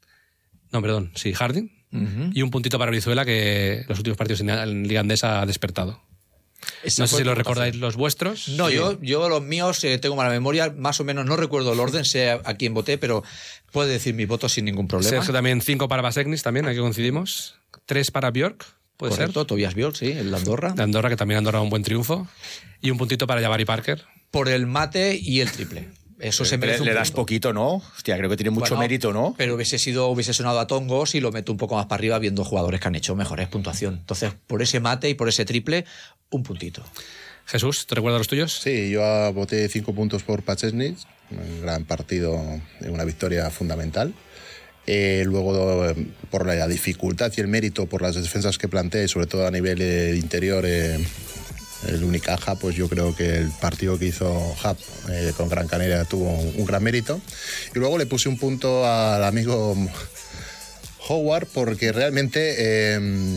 No, perdón, sí, Harding. Uh-huh. Y un puntito para Brizuela, que los últimos partidos en Liga Andesa ha despertado. Esa no sé si lo recordáis los vuestros. No, sí. yo, yo los míos eh, tengo mala memoria, más o menos no recuerdo el orden, sé a, a quién voté, pero puede decir mis votos sin ningún problema. Sergio también, cinco para Basegnis, también, aquí coincidimos. Tres para Björk, puede Correcto, ser. Tobias Björk, sí, el de Andorra. De Andorra, que también Andorra un buen triunfo. Y un puntito para Jabari Parker. Por el mate y el triple. Eso se merece. Le, un le das punto. Poquito, ¿no? Hostia, creo que tiene mucho bueno, mérito, ¿no? Pero hubiese sido, hubiese sonado a tongos y lo meto un poco más para arriba viendo jugadores que han hecho mejores puntuación. Entonces, por ese mate y por ese triple, un puntito. Jesús, ¿te recuerdas los tuyos? Sí, yo voté cinco puntos por Pachesnik, un gran partido, una victoria fundamental. Eh, luego, por la dificultad y el mérito, por las defensas que planteé, sobre todo a nivel eh, interior, eh, el Unicaja, pues yo creo que el partido que hizo Hub eh, con Gran Canaria tuvo un, un gran mérito. Y luego le puse un punto al amigo Howard porque realmente eh,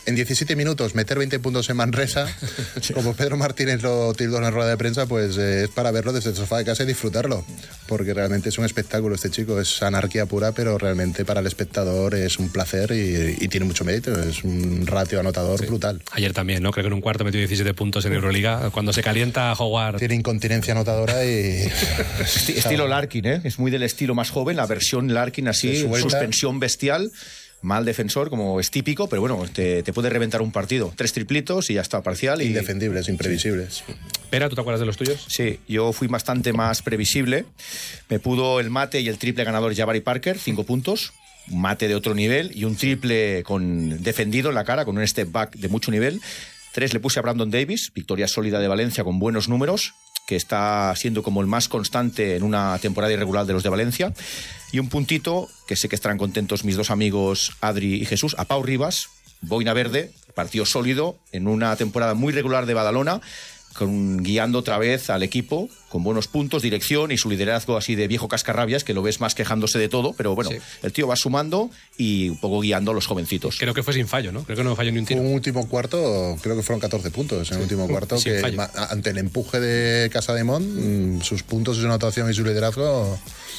en diecisiete minutos meter veinte puntos en Manresa, como Pedro Martínez lo tildó en la rueda de prensa, pues eh, es para verlo desde el sofá de casa y disfrutarlo, porque realmente es un espectáculo este chico, es anarquía pura, pero realmente para el espectador es un placer y, y tiene mucho mérito, es un ratio anotador sí. brutal. Ayer también, ¿no? Creo que en un cuarto metió diecisiete puntos en Euroliga, cuando se calienta Howard. Tiene incontinencia anotadora y... Esti- estilo Larkin, ¿eh? Es muy del estilo más joven, la versión Larkin así, suspensión bestial. Mal defensor, como es típico, pero bueno, te, te puede reventar un partido. Tres triplitos y ya está, parcial. Y... Indefendibles, imprevisibles. Sí. Pera, ¿tú te acuerdas de los tuyos? Sí, yo fui bastante más previsible. Me pudo el mate y el triple ganador Jabari Parker, cinco puntos. Un mate de otro nivel y un triple con defendido en la cara, con un step back de mucho nivel. Tres le puse a Brandon Davis, victoria sólida de Valencia con buenos números, que está siendo como el más constante en una temporada irregular de los de Valencia. Y un puntito, que sé que estarán contentos mis dos amigos Adri y Jesús, a Pau Rivas, boina verde, partido sólido, en una temporada muy regular de Badalona, con, guiando otra vez al equipo, con buenos puntos, dirección y su liderazgo así de viejo cascarrabias, que lo ves más quejándose de todo, pero bueno, sí. el tío va sumando y un poco guiando a los jovencitos. Creo que fue sin fallo, ¿no? Creo que no falló ni un tiro. Un último cuarto, creo que fueron catorce puntos en el último cuarto, sin que fallo. ante el empuje de Casademont, sus puntos, su anotación y su liderazgo...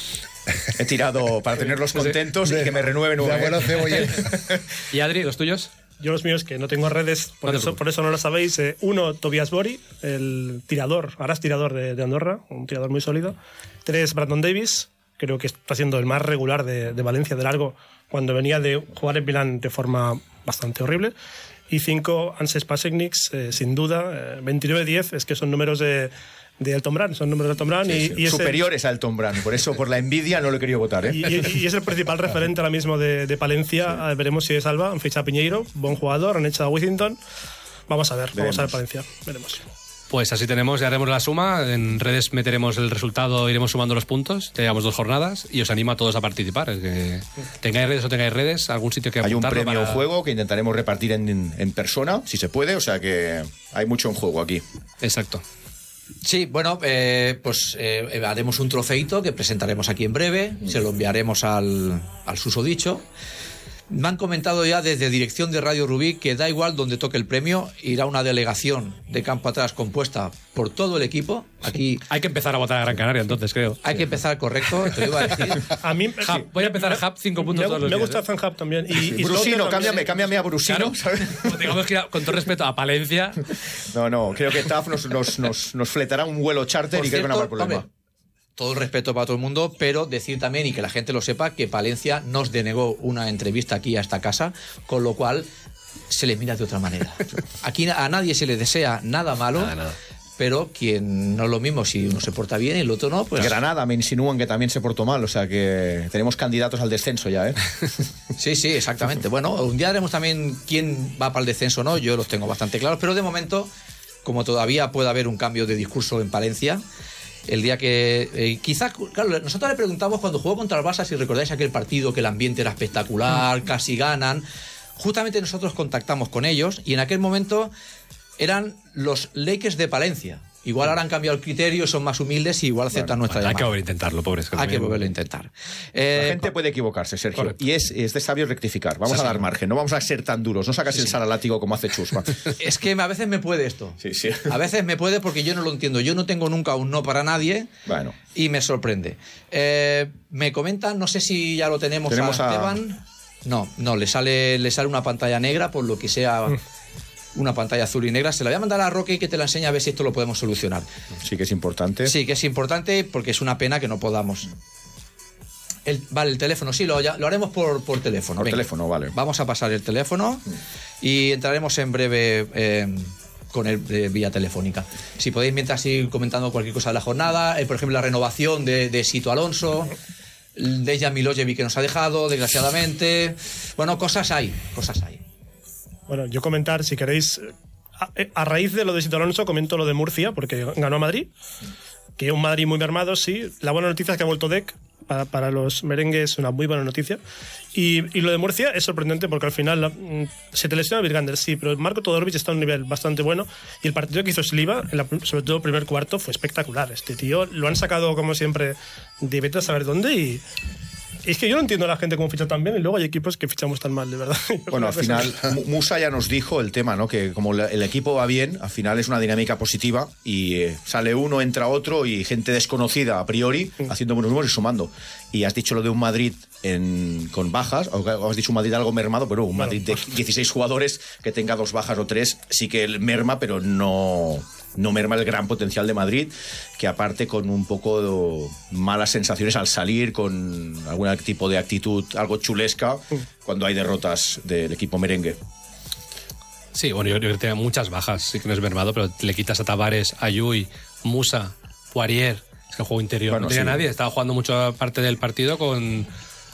He tirado para tenerlos contentos de, y que me renueven un abuelo cebollero. ¿Y Adri, los tuyos? Yo los míos, que no tengo redes, por, no eso, por eso no lo sabéis. Eh, uno, Tobias Bori, el tirador, ahora es tirador de, de Andorra, un tirador muy sólido. Tres, Brandon Davis, creo que está siendo el más regular de, de Valencia de largo, cuando venía de jugar en Milán de forma bastante horrible. Y cinco, Anses Pasechniks, eh, sin duda, eh, veintinueve diez, es que son números de... de Elton Brand, son números de Elton Brand. Sí, y, sí. y superiores el, a Elton Brand, por eso por la envidia no lo he querido votar. ¿eh? Y, y, y es el principal referente ahora mismo de, de Palencia. Sí. Veremos si es Alba, han fichado a Piñeiro, buen jugador, han echado a Withington. Vamos a ver, veremos. Vamos a ver Palencia, veremos. Pues así tenemos, ya haremos la suma, en redes meteremos el resultado, iremos sumando los puntos, llevamos dos jornadas y os animo a todos a participar. Es que tengáis redes o tengáis redes, algún sitio que hay un premio para... juego que intentaremos repartir en, en persona, si se puede, o sea que hay mucho en juego aquí. Exacto. Sí, bueno, eh, pues eh, haremos un trofeito que presentaremos aquí en breve, mm. se lo enviaremos al, al susodicho. Me han comentado ya desde dirección de Radio Rubí que da igual donde toque el premio, irá una delegación de campo atrás compuesta por todo el equipo. Aquí hay que empezar a votar a Gran Canaria, entonces creo. Hay que empezar correcto, te lo iba a decir. A mí, Hub, sí. Voy a empezar a Hub cinco puntos me, todos los me días. gusta Fan Hub también. Y, sí. y Brusino, cámbiame, cámbiame a Brusino. Claro. ¿Sabes? Como digamos que ir a, con todo respeto a Palencia. No, no, creo que T A F nos, nos, nos, nos fletará un vuelo charter por y cierto, creo que no habrá problema. Hombre, todo el respeto para todo el mundo, pero decir también, y que la gente lo sepa, que Palencia nos denegó una entrevista aquí a esta casa, con lo cual se le mira de otra manera. Aquí a nadie se le desea nada malo, nada, nada. Pero quien no es lo mismo, si uno se porta bien y el otro no, pues... Granada me insinúan que también se portó mal, o sea que tenemos candidatos al descenso ya, ¿eh? Sí, sí, exactamente. Bueno, un día haremos también quién va para el descenso o no, yo los tengo bastante claros, pero de momento, como todavía puede haber un cambio de discurso en Palencia... El día que... Eh, quizás, claro, nosotros le preguntamos cuando jugó contra el Barça, si recordáis aquel partido que el ambiente era espectacular, mm. casi ganan. Justamente nosotros contactamos con ellos y en aquel momento eran los Lakers de Palencia. Igual ahora han cambiado el criterio, son más humildes y igual aceptan bueno, nuestra hay llamada. Hay que volver a intentarlo, pobres. Hay que volverlo a intentar. Eh, La gente puede equivocarse, Sergio. Correcto. Y es, es de sabio rectificar. Vamos sí, a dar sí. margen, no vamos a ser tan duros. No sacas sí, el saralátigo como hace Chusma. Es que a veces me puede esto. Sí, sí. A veces me puede porque yo no lo entiendo. Yo no tengo nunca un no para nadie bueno. y me sorprende. Eh, me comentan, no sé si ya lo tenemos, ¿Tenemos a Esteban. A... No, no, le sale, le sale una pantalla negra por lo que sea... Mm. Una pantalla azul y negra, se la voy a mandar a Roque y que te la enseñe a ver si esto lo podemos solucionar. Sí que es importante. Sí que es importante porque es una pena que no podamos. El, vale, el teléfono, sí, lo, ya, lo haremos por, por teléfono. Por Venga, teléfono, vale. Vamos a pasar el teléfono y entraremos en breve eh, con el eh, vía telefónica. Si podéis, mientras ir comentando cualquier cosa de la jornada, eh, por ejemplo, la renovación de, de Sito Alonso, de Jan Milojevic que nos ha dejado, desgraciadamente. Bueno, cosas hay, cosas hay. Bueno, yo comentar, si queréis, a, a raíz de lo de Sito Alonso, comento lo de Murcia, porque ganó a Madrid, que un Madrid muy mermado, sí. La buena noticia es que ha vuelto Dec, para, para los merengues una muy buena noticia. Y, y lo de Murcia es sorprendente porque al final la, se te lesiona Virgander, sí, pero Marco Todorovic está a un nivel bastante bueno y el partido que hizo Sliva, en la, sobre todo el primer cuarto, fue espectacular. Este tío lo han sacado, como siempre, de vete a saber dónde y... Es que yo no entiendo a la gente cómo ficha tan bien y luego hay equipos que fichamos tan mal, de verdad. Bueno, al final, Musa ya nos dijo el tema, ¿no? Que como el equipo va bien, al final es una dinámica positiva y eh, sale uno, entra otro y gente desconocida a priori mm. haciendo buenos números y sumando. Y has dicho lo de un Madrid en, con bajas, o has dicho un Madrid algo mermado, pero un Madrid de dieciséis jugadores que tenga dos bajas o tres sí que merma, pero no... no merma el gran potencial de Madrid, que aparte con un poco de malas sensaciones al salir, con algún tipo de actitud algo chulesca, cuando hay derrotas del equipo merengue. Sí, bueno, yo creo que tiene muchas bajas, sí que no es mermado, pero le quitas a Tavares, a Yui, Musa, Poirier, es que el juego interior bueno, no tenía sí. nadie, estaba jugando mucha parte del partido con...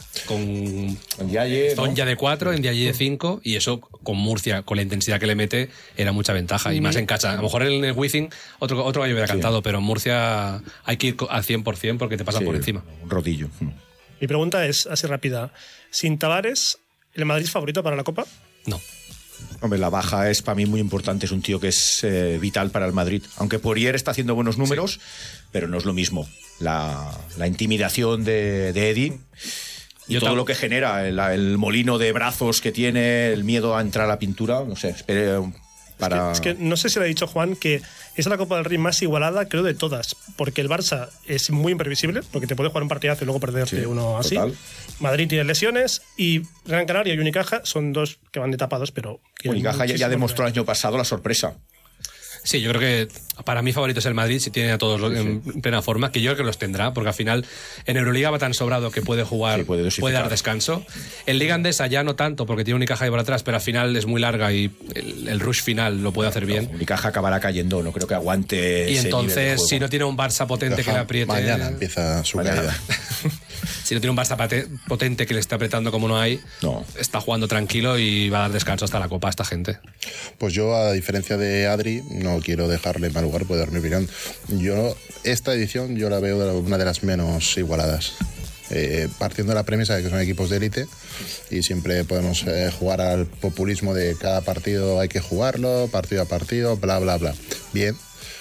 con Ndiaye, Zonja ¿no? de cuatro, Ndiaye de cinco, y eso con Murcia, con la intensidad que le mete, era mucha ventaja, mm. y más en casa. A lo mejor en el Wizzing otro, otro gallo hubiera sí. cantado, pero en Murcia hay que ir al cien por ciento porque te pasan sí, por encima. Un rodillo. Mi pregunta es así rápida. ¿Sin Tavares, el Madrid es favorito para la Copa? No. Hombre, la baja es para mí muy importante, es un tío que es eh, vital para el Madrid. Aunque Poirier está haciendo buenos números, sí. pero no es lo mismo. La, la intimidación de, de Eddie... Y Yo todo lo que genera, el, el molino de brazos que tiene, el miedo a entrar a la pintura, no sé, espere para... Es que, es que no sé si le ha dicho Juan que es la Copa del Rey más igualada, creo, de todas, porque el Barça es muy imprevisible, porque te puede jugar un partidazo y luego perderte sí, uno así. Total. Madrid tiene lesiones y Gran Canaria y Unicaja son dos que van de tapados, pero... Unicaja ya, ya demostró el año pasado la sorpresa. Sí, yo creo que para mí favorito es el Madrid, si tiene a todos sí, en sí. plena forma, que yo creo que los tendrá, porque al final en Euroliga va tan sobrado que puede jugar, sí, puede, puede dar descanso. En Liga Andesa ya no tanto, porque tiene Unicaja ahí por atrás, pero al final es muy larga y el, el rush final lo puede hacer bien. No, Unicaja acabará cayendo, no creo que aguante. Y entonces, si no tiene un Barça potente Deja, que le apriete... Mañana empieza su caída. Si no tiene un Barça potente que le esté apretando como no hay, no. está jugando tranquilo y va a dar descanso hasta la Copa a esta gente. Pues yo, a diferencia de Adri, no quiero dejarle en mal lugar, puedo dar mi opinión. Yo, esta edición, yo la veo una de las menos igualadas. Eh, partiendo de la premisa de que son equipos de élite y siempre podemos eh, jugar al populismo de cada partido hay que jugarlo, partido a partido, bla, bla, bla. Bien.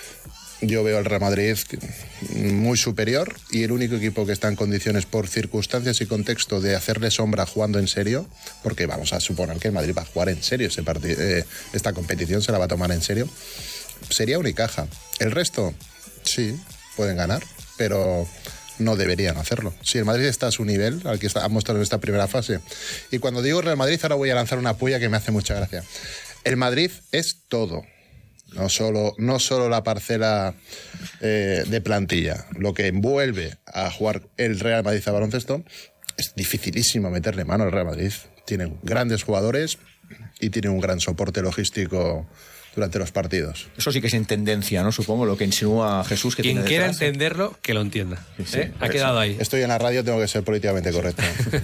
Yo veo al Real Madrid muy superior y el único equipo que está en condiciones por circunstancias y contexto de hacerle sombra jugando en serio, porque vamos a suponer que el Madrid va a jugar en serio ese partido, eh, esta competición se la va a tomar en serio, sería Unicaja. El resto, sí, pueden ganar, pero no deberían hacerlo. Si el Madrid está a su nivel, al que está, ha mostrado en esta primera fase, y cuando digo Real Madrid, ahora voy a lanzar una puya que me hace mucha gracia. El Madrid es todo. No solo, no solo la parcela eh, de plantilla, lo que envuelve a jugar el Real Madrid a baloncesto, es dificilísimo meterle mano al Real Madrid. Tienen grandes jugadores y tienen un gran soporte logístico durante los partidos. Eso sí que es en tendencia, ¿no? Supongo lo que insinúa Jesús. Que Quien tiene quiera detrás. entenderlo, que lo entienda. Sí, sí. ¿Eh? Ha Por quedado eso. ahí. Estoy en la radio, tengo que ser políticamente correcto.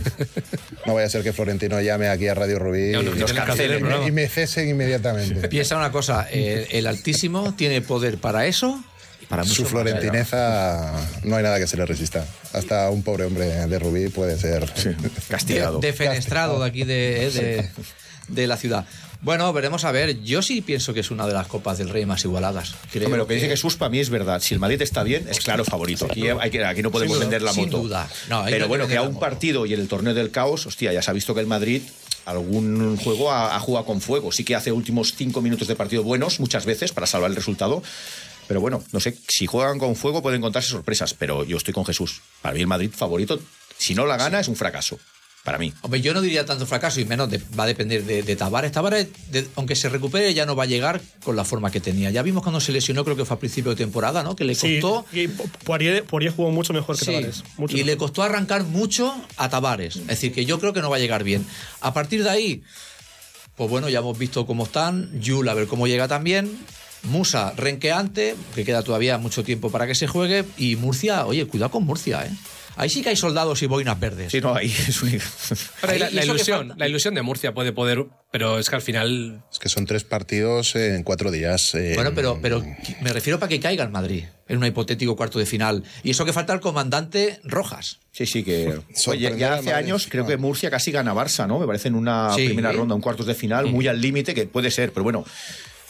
No vaya a ser que Florentino llame aquí a Radio Rubí no, no, y, nos y, me, y me cesen inmediatamente. Piensa una cosa, el, el Altísimo tiene poder para eso y para mucho Su florentineza más, no hay nada que se le resista. Hasta un pobre hombre de Rubí puede ser sí, castigado. De, defenestrado de aquí de, de, de la ciudad. Bueno, veremos a ver. Yo sí pienso que es una de las Copas del Rey más igualadas. Creo Hombre, lo que, que dice Jesús para mí es verdad. Si el Madrid está bien, es claro favorito. Aquí, hay que, aquí no podemos vender la moto. Sin duda. No, Pero bueno, que a un partido y en el torneo del caos, hostia, ya se ha visto que el Madrid algún juego ha, ha jugado con fuego. Sí que hace últimos cinco minutos de partido buenos muchas veces para salvar el resultado. Pero bueno, no sé, si juegan con fuego pueden encontrarse sorpresas. Pero yo estoy con Jesús. Para mí el Madrid favorito, si no la gana, es un fracaso. Para mí. Hombre, yo no diría tanto fracaso y menos de, va a depender de, de Tavares. Tavares, de, aunque se recupere, ya no va a llegar con la forma que tenía. Ya vimos cuando se lesionó, creo que fue a principio de temporada, ¿no? Que le costó... Sí, y Poirier, Poirier jugó mucho mejor que sí, Tavares. Mucho y mejor. Le costó arrancar mucho a Tavares. Es decir, que yo creo que no va a llegar bien. A partir de ahí, pues bueno, ya hemos visto cómo están. Yul, a ver cómo llega también. Musa, renqueante, que queda todavía mucho tiempo para que se juegue. Y Murcia, oye, cuidado con Murcia, ¿eh? Ahí sí que hay soldados y boinas verdes. Sí, no, ahí es un... Pero ahí, la, la, ilusión, la ilusión de Murcia puede poder, pero es que al final... Es que son tres partidos en cuatro días. Eh... Bueno, pero, pero me refiero para que caiga el Madrid en un hipotético cuarto de final. Y eso que falta el comandante Rojas. Sí, sí, que... Oye, ya hace años creo que Murcia casi gana Barça, ¿no? Me parece en una sí, primera ¿eh? ronda, un cuartos de final, sí. muy al límite, que puede ser, pero bueno...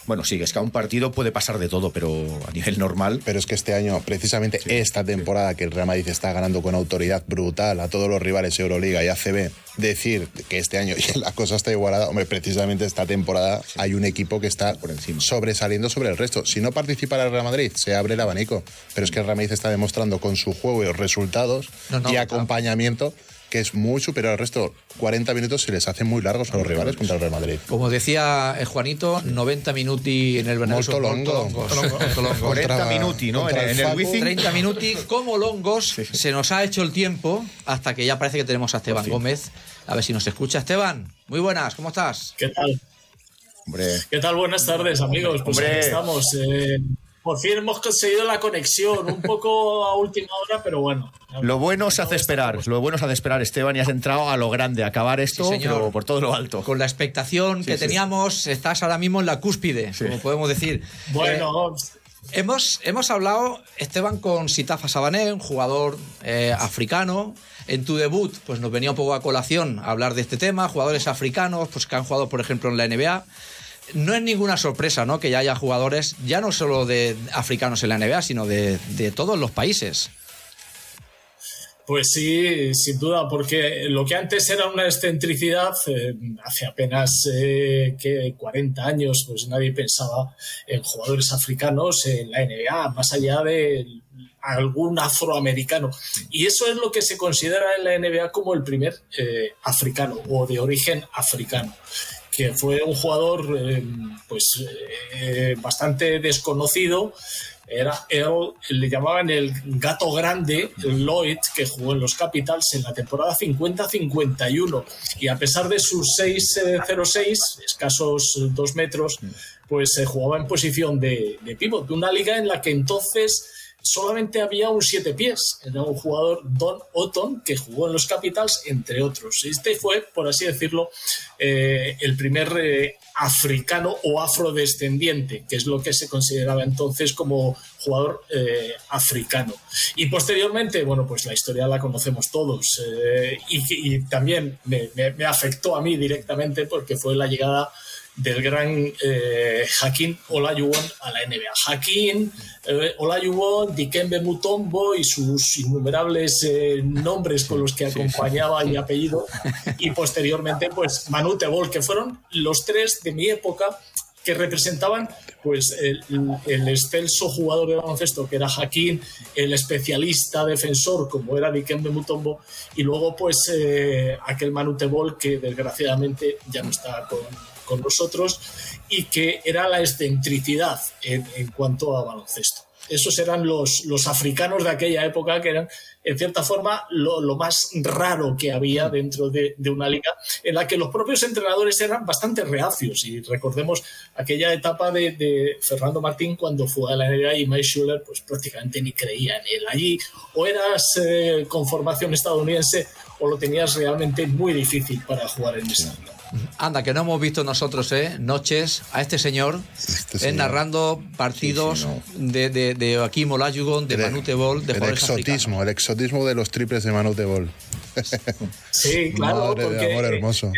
Bueno, sí, es que a un partido puede pasar de todo, pero a nivel normal. Pero es que este año, precisamente sí. esta temporada que el Real Madrid está ganando con autoridad brutal a todos los rivales Euroliga y A C B, decir que este año la cosa está igualada, hombre, precisamente esta temporada sí. hay un equipo que está por encima, sobresaliendo sobre el resto. Si no participa el Real Madrid, se abre el abanico, pero es que el Real Madrid está demostrando con su juego y los resultados no, no, y acompañamiento que es muy superior al resto. cuarenta minutos se les hacen muy largos a los rivales contra el Real Madrid. Como decía Juanito, noventa minuti en el Bernabéu. Molto longo. cuarenta minuti, ¿no? En, en el wifi. treinta minuti como longos. Sí, sí. Se nos ha hecho el tiempo hasta que ya parece que tenemos a Esteban Gómez. A ver si nos escucha. Esteban, muy buenas, ¿cómo estás? ¿Qué tal? Hombre. ¿Qué tal? Buenas tardes, amigos. Pues Hombre. aquí estamos. Eh, por fin hemos conseguido la conexión, un poco a última hora, pero bueno. Lo bueno se hace esperar, lo bueno se hace esperar, Esteban, y has entrado a lo grande, a acabar esto, sí, pero por todo lo alto. Con la expectación sí, que sí. teníamos, estás ahora mismo en la cúspide, sí. como podemos decir. Bueno... Eh, hemos, hemos hablado, Esteban, con Sitafa Sabané, un jugador eh, africano. En tu debut, pues nos venía un poco a colación a hablar de este tema, jugadores africanos, pues que han jugado, por ejemplo, en la N B A. No es ninguna sorpresa, ¿no?, que ya haya jugadores, ya no solo de africanos en la N B A, sino de, de todos los países. Pues sí, sin duda, porque lo que antes era una excentricidad, eh, hace apenas eh, que cuarenta años, pues nadie pensaba en jugadores africanos en la N B A, más allá de algún afroamericano. Y eso es lo que se considera en la N B A como el primer eh, africano o de origen africano, que fue un jugador eh, pues eh, bastante desconocido. Era él, le llamaban el gato grande, Lloyd, que jugó en los Capitals en la temporada cincuenta cincuenta y uno, y a pesar de sus seis cero seis, escasos dos metros, pues eh, jugaba en posición de, de pívot, de una liga en la que entonces solamente había un siete pies. Era un jugador, Don Otton, que jugó en los Capitals, entre otros. Este fue, por así decirlo, eh, el primer eh, africano o afrodescendiente, que es lo que se consideraba entonces como jugador eh, africano. Y posteriormente, bueno, pues la historia la conocemos todos. Eh, y, y también me, me, me afectó a mí directamente porque fue la llegada del gran eh, Hakeem Olajuwon a la N B A. Hakeem eh, Olajuwon, Dikembe Mutombo y sus innumerables eh, nombres con los que acompañaba y apellido, y posteriormente pues Manute Bol, que fueron los tres de mi época que representaban pues el, el excelso jugador de baloncesto que era Hakeem, el especialista defensor como era Dikembe Mutombo, y luego pues eh, aquel Manute Bol que desgraciadamente ya no está con con nosotros, y que era la excentricidad en, en cuanto a baloncesto. Esos eran los, los africanos de aquella época, que eran, en cierta forma, lo, lo más raro que había dentro de, de una liga en la que los propios entrenadores eran bastante reacios. Y recordemos aquella etapa de, de Fernando Martín cuando fue a la N B A, y Mike Schuller pues prácticamente ni creía en él. Allí o eras eh, con formación estadounidense o lo tenías realmente muy difícil para jugar en esta liga. Anda, que no hemos visto nosotros eh, noches a este señor, este señor. Eh, narrando partidos sí, sí, no. de, de, de Hakeem Olajuwon, de el, Manute Bol, de el exotismo, africanos. El exotismo de los triples de Manute Bol. Sí, claro. Madre porque, de amor hermoso.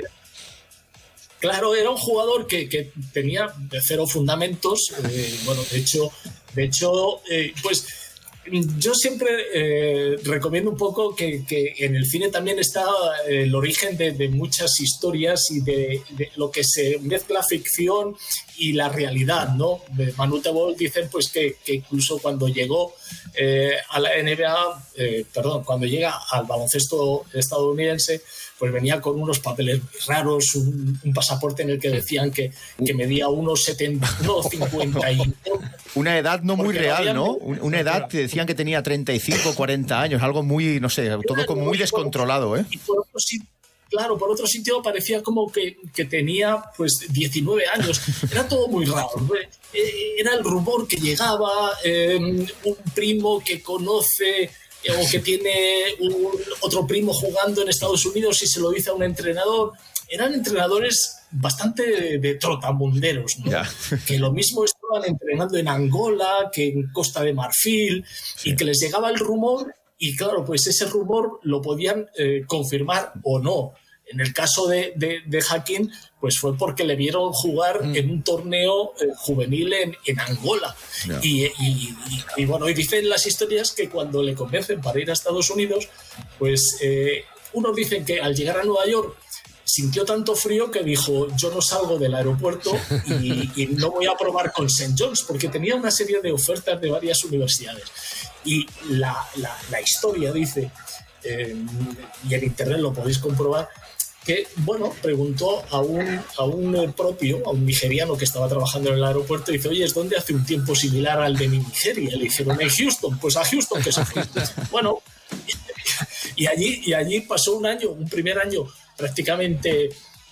Claro, era un jugador que, que tenía de cero fundamentos. Eh, bueno, de hecho, de hecho, eh, pues yo siempre eh, recomiendo un poco que, que en el cine también está el origen de, de muchas historias y de, de lo que se mezcla ficción y la realidad, ¿no? De Manute Bol dicen pues que, que incluso cuando llegó eh, a la N B A, eh, perdón, cuando llega al baloncesto estadounidense, pues venía con unos papeles raros, un, un pasaporte en el que decían que, que medía uno setenta, uno cincuenta y una edad no muy real, ¿no? Una edad que decían que tenía treinta y cinco, cuarenta años, algo muy, no sé, claro, todo como muy descontrolado, ¿eh? Y por otro sitio, claro, por otro sitio parecía como que, que tenía pues diecinueve años. Era todo muy raro. Era el rumor que llegaba, eh, un primo que conoce o que tiene un, otro primo jugando en Estados Unidos y se lo dice a un entrenador. Eran entrenadores bastante de, de trotamunderos, ¿no? Yeah. Que lo mismo estaban entrenando en Angola que en Costa de Marfil, sí. Y que les llegaba el rumor y claro, pues ese rumor lo podían eh, confirmar o no. En el caso de, de, de Hakim, pues fue porque le vieron jugar mm. en un torneo eh, juvenil en, en Angola. Yeah. Y, y, y, y bueno, y dicen las historias que cuando le convencen para ir a Estados Unidos, pues eh, unos dicen que al llegar a Nueva York sintió tanto frío que dijo, yo no salgo del aeropuerto y, y no voy a probar con Saint John's, porque tenía una serie de ofertas de varias universidades. Y la, la, la historia dice, eh, y en internet lo podéis comprobar, que, bueno, preguntó a un, a un propio, a un nigeriano que estaba trabajando en el aeropuerto, y dice, oye, ¿dónde hace un tiempo similar al de mi Nigeria? Le dijeron, en Houston. Pues a Houston que se fue. Bueno, y allí, y allí pasó un año, un primer año prácticamente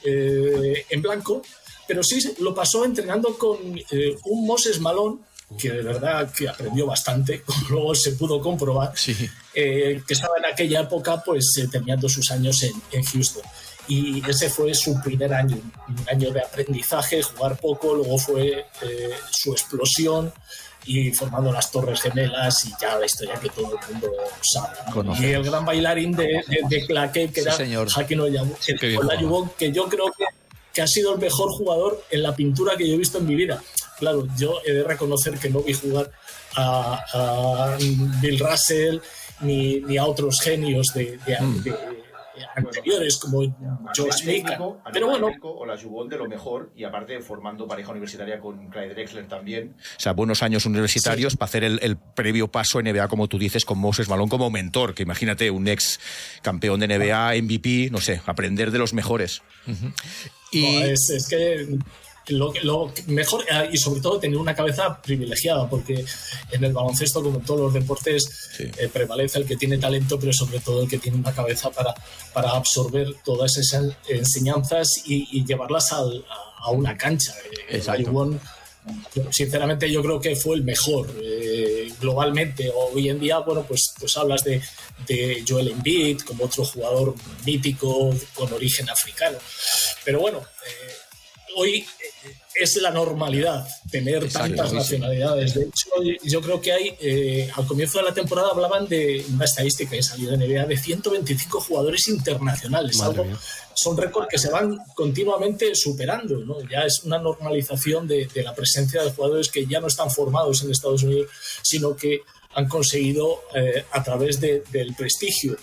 eh, en blanco, pero sí lo pasó entrenando con eh, un Moses Malone, que de verdad que aprendió bastante, como luego se pudo comprobar, sí. eh, que estaba en aquella época pues eh, terminando sus años en, en Houston. Y ese fue su primer año, un año de aprendizaje, jugar poco, luego fue eh, su explosión y formando las Torres Gemelas y ya la historia que todo el mundo sabe, ¿no? Y el gran bailarín de, de, de claqué, que sí, era Hakeem Olajuwon, que yo creo que, que ha sido el mejor jugador en la pintura que yo he visto en mi vida. Claro, yo he de reconocer que no vi jugar a, a Bill Russell ni, ni a otros genios de, de, mm. de, de anteriores como George Mikan, pero bueno, Olajuwon de lo mejor, y aparte formando pareja universitaria con Clyde Drexler también, o sea, buenos años universitarios, sí, para hacer el, el previo paso N B A, como tú dices, con Moses Malone como mentor, que imagínate, un ex campeón de N B A, M V P, no sé, aprender de los mejores. Uh-huh. Y no, es, es que Lo, lo mejor, y sobre todo tener una cabeza privilegiada, porque en el baloncesto, como en todos los deportes, sí. eh, prevalece el que tiene talento, pero sobre todo el que tiene una cabeza para, para absorber todas esas enseñanzas y, y llevarlas al, a, a una cancha. Olajuwon, sinceramente, yo creo que fue el mejor eh, globalmente. Hoy en día, bueno, pues, pues hablas de, de Joel Embiid como otro jugador mítico con origen africano, pero bueno, eh, hoy es la normalidad tener Exacto, tantas nacionalidades. De hecho, yo creo que hay, eh, al comienzo de la temporada hablaban de una estadística que salió de N B A de ciento veinticinco jugadores internacionales. Algo, son récords que se van continuamente superando, ¿no? Ya es una normalización de, de la presencia de jugadores que ya no están formados en Estados Unidos, sino que han conseguido, eh, a través de, del prestigio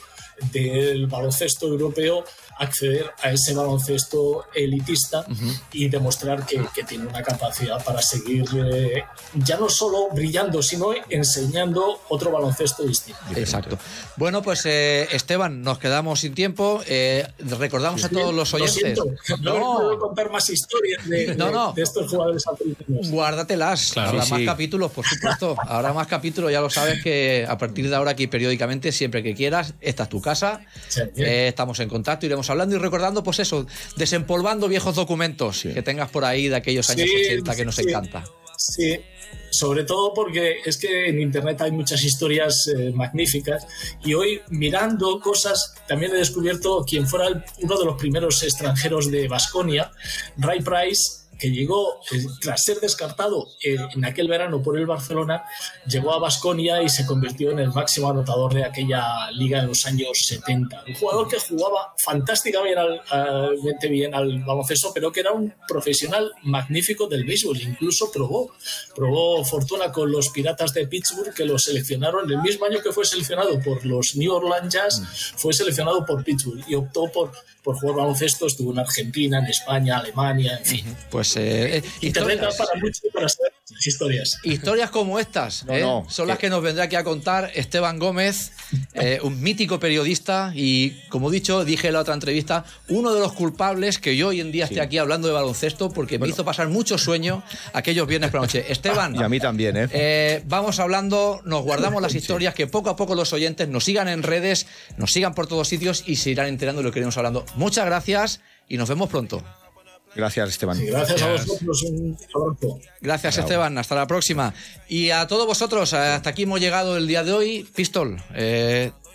del baloncesto europeo, acceder a ese baloncesto elitista uh-huh. y demostrar que, que tiene una capacidad para seguir eh, ya no solo brillando, sino enseñando otro baloncesto distinto. Exacto. Bueno, pues eh, Esteban, nos quedamos sin tiempo. Eh, recordamos sí, a todos los oyentes. Lo siento, no, no puedo contar más historias de, no, no. de, de estos jugadores africanos. Guárdatelas. Claro, Habrá sí. más capítulos, por supuesto. Habrá más capítulos. Ya lo sabes que a partir de ahora, aquí periódicamente, siempre que quieras, esta es tu casa. Sí, eh, estamos en contacto, iremos hablando y recordando, pues eso, desempolvando viejos documentos sí. que tengas por ahí de aquellos años sí, ochenta que nos sí, encanta. Sí, sobre todo porque es que en internet hay muchas historias eh, magníficas, y hoy mirando cosas también he descubierto quién fuera el, uno de los primeros extranjeros de Baskonia, Ray Price, que llegó, eh, tras ser descartado eh, en aquel verano por el Barcelona, llegó a Baskonia y se convirtió en el máximo anotador de aquella liga en los años setenta. Un jugador que jugaba fantásticamente al, al, bien al baloncesto, pero que era un profesional magnífico del béisbol. Incluso probó, probó fortuna con los Piratas de Pittsburgh, que lo seleccionaron el mismo año que fue seleccionado por los New Orleans Jazz, fue seleccionado por Pittsburgh y optó por, por jugar baloncesto. Estuvo en Argentina, en España, Alemania, en fin. Pues eh, Internet da para mucho para saber historias. Historias como estas no, ¿eh? no, son las que nos vendrá aquí a contar Esteban Gómez, eh, un mítico periodista y, como he dicho, dije en la otra entrevista, uno de los culpables que yo hoy en día sí. esté aquí hablando de baloncesto, porque bueno. me hizo pasar mucho sueño aquellos viernes por la noche. Esteban, y a mí también, ¿eh? eh vamos hablando, nos guardamos las historias, que poco a poco los oyentes nos sigan en redes, nos sigan por todos sitios y se irán enterando de lo que iremos hablando. Muchas gracias y nos vemos pronto. Gracias, Esteban. Sí, gracias a vosotros. Un abrazo. Gracias, Bravo. Esteban. Hasta la próxima. Y a todos vosotros, hasta aquí hemos llegado el día de hoy. Pistol, eh,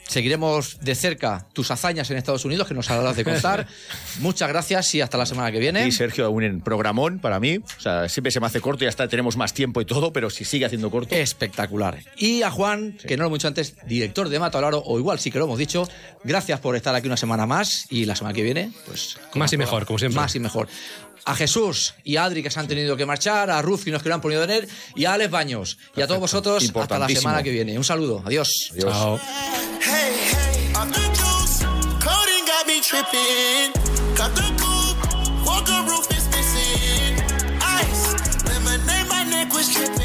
Seguiremos de cerca tus hazañas en Estados Unidos, que nos habrás de contar. Muchas gracias y hasta la semana que viene. Y Sergio, un programón para mí. O sea, siempre se me hace corto y hasta tenemos más tiempo y todo, pero si sigue haciendo corto. Espectacular. Y a Juan, sí. que no lo hemos dicho antes, director de Matalaro, o igual sí que lo hemos dicho, gracias por estar aquí una semana más y la semana que viene, pues... Más y mejor, como siempre. Más y mejor. A Jesús y a Adri, que se han tenido que marchar, a Ruf, que nos que lo han podido tener, y a Alex Baños. Perfecto. Y a todos vosotros, hasta la semana que viene. Un saludo. Adiós. Adiós. Chao. Hey, hey, I'm the juice. Coding got me tripping. Cut the coupe. Walker roof is missing. Ice. Lemonade, my neck was tripping.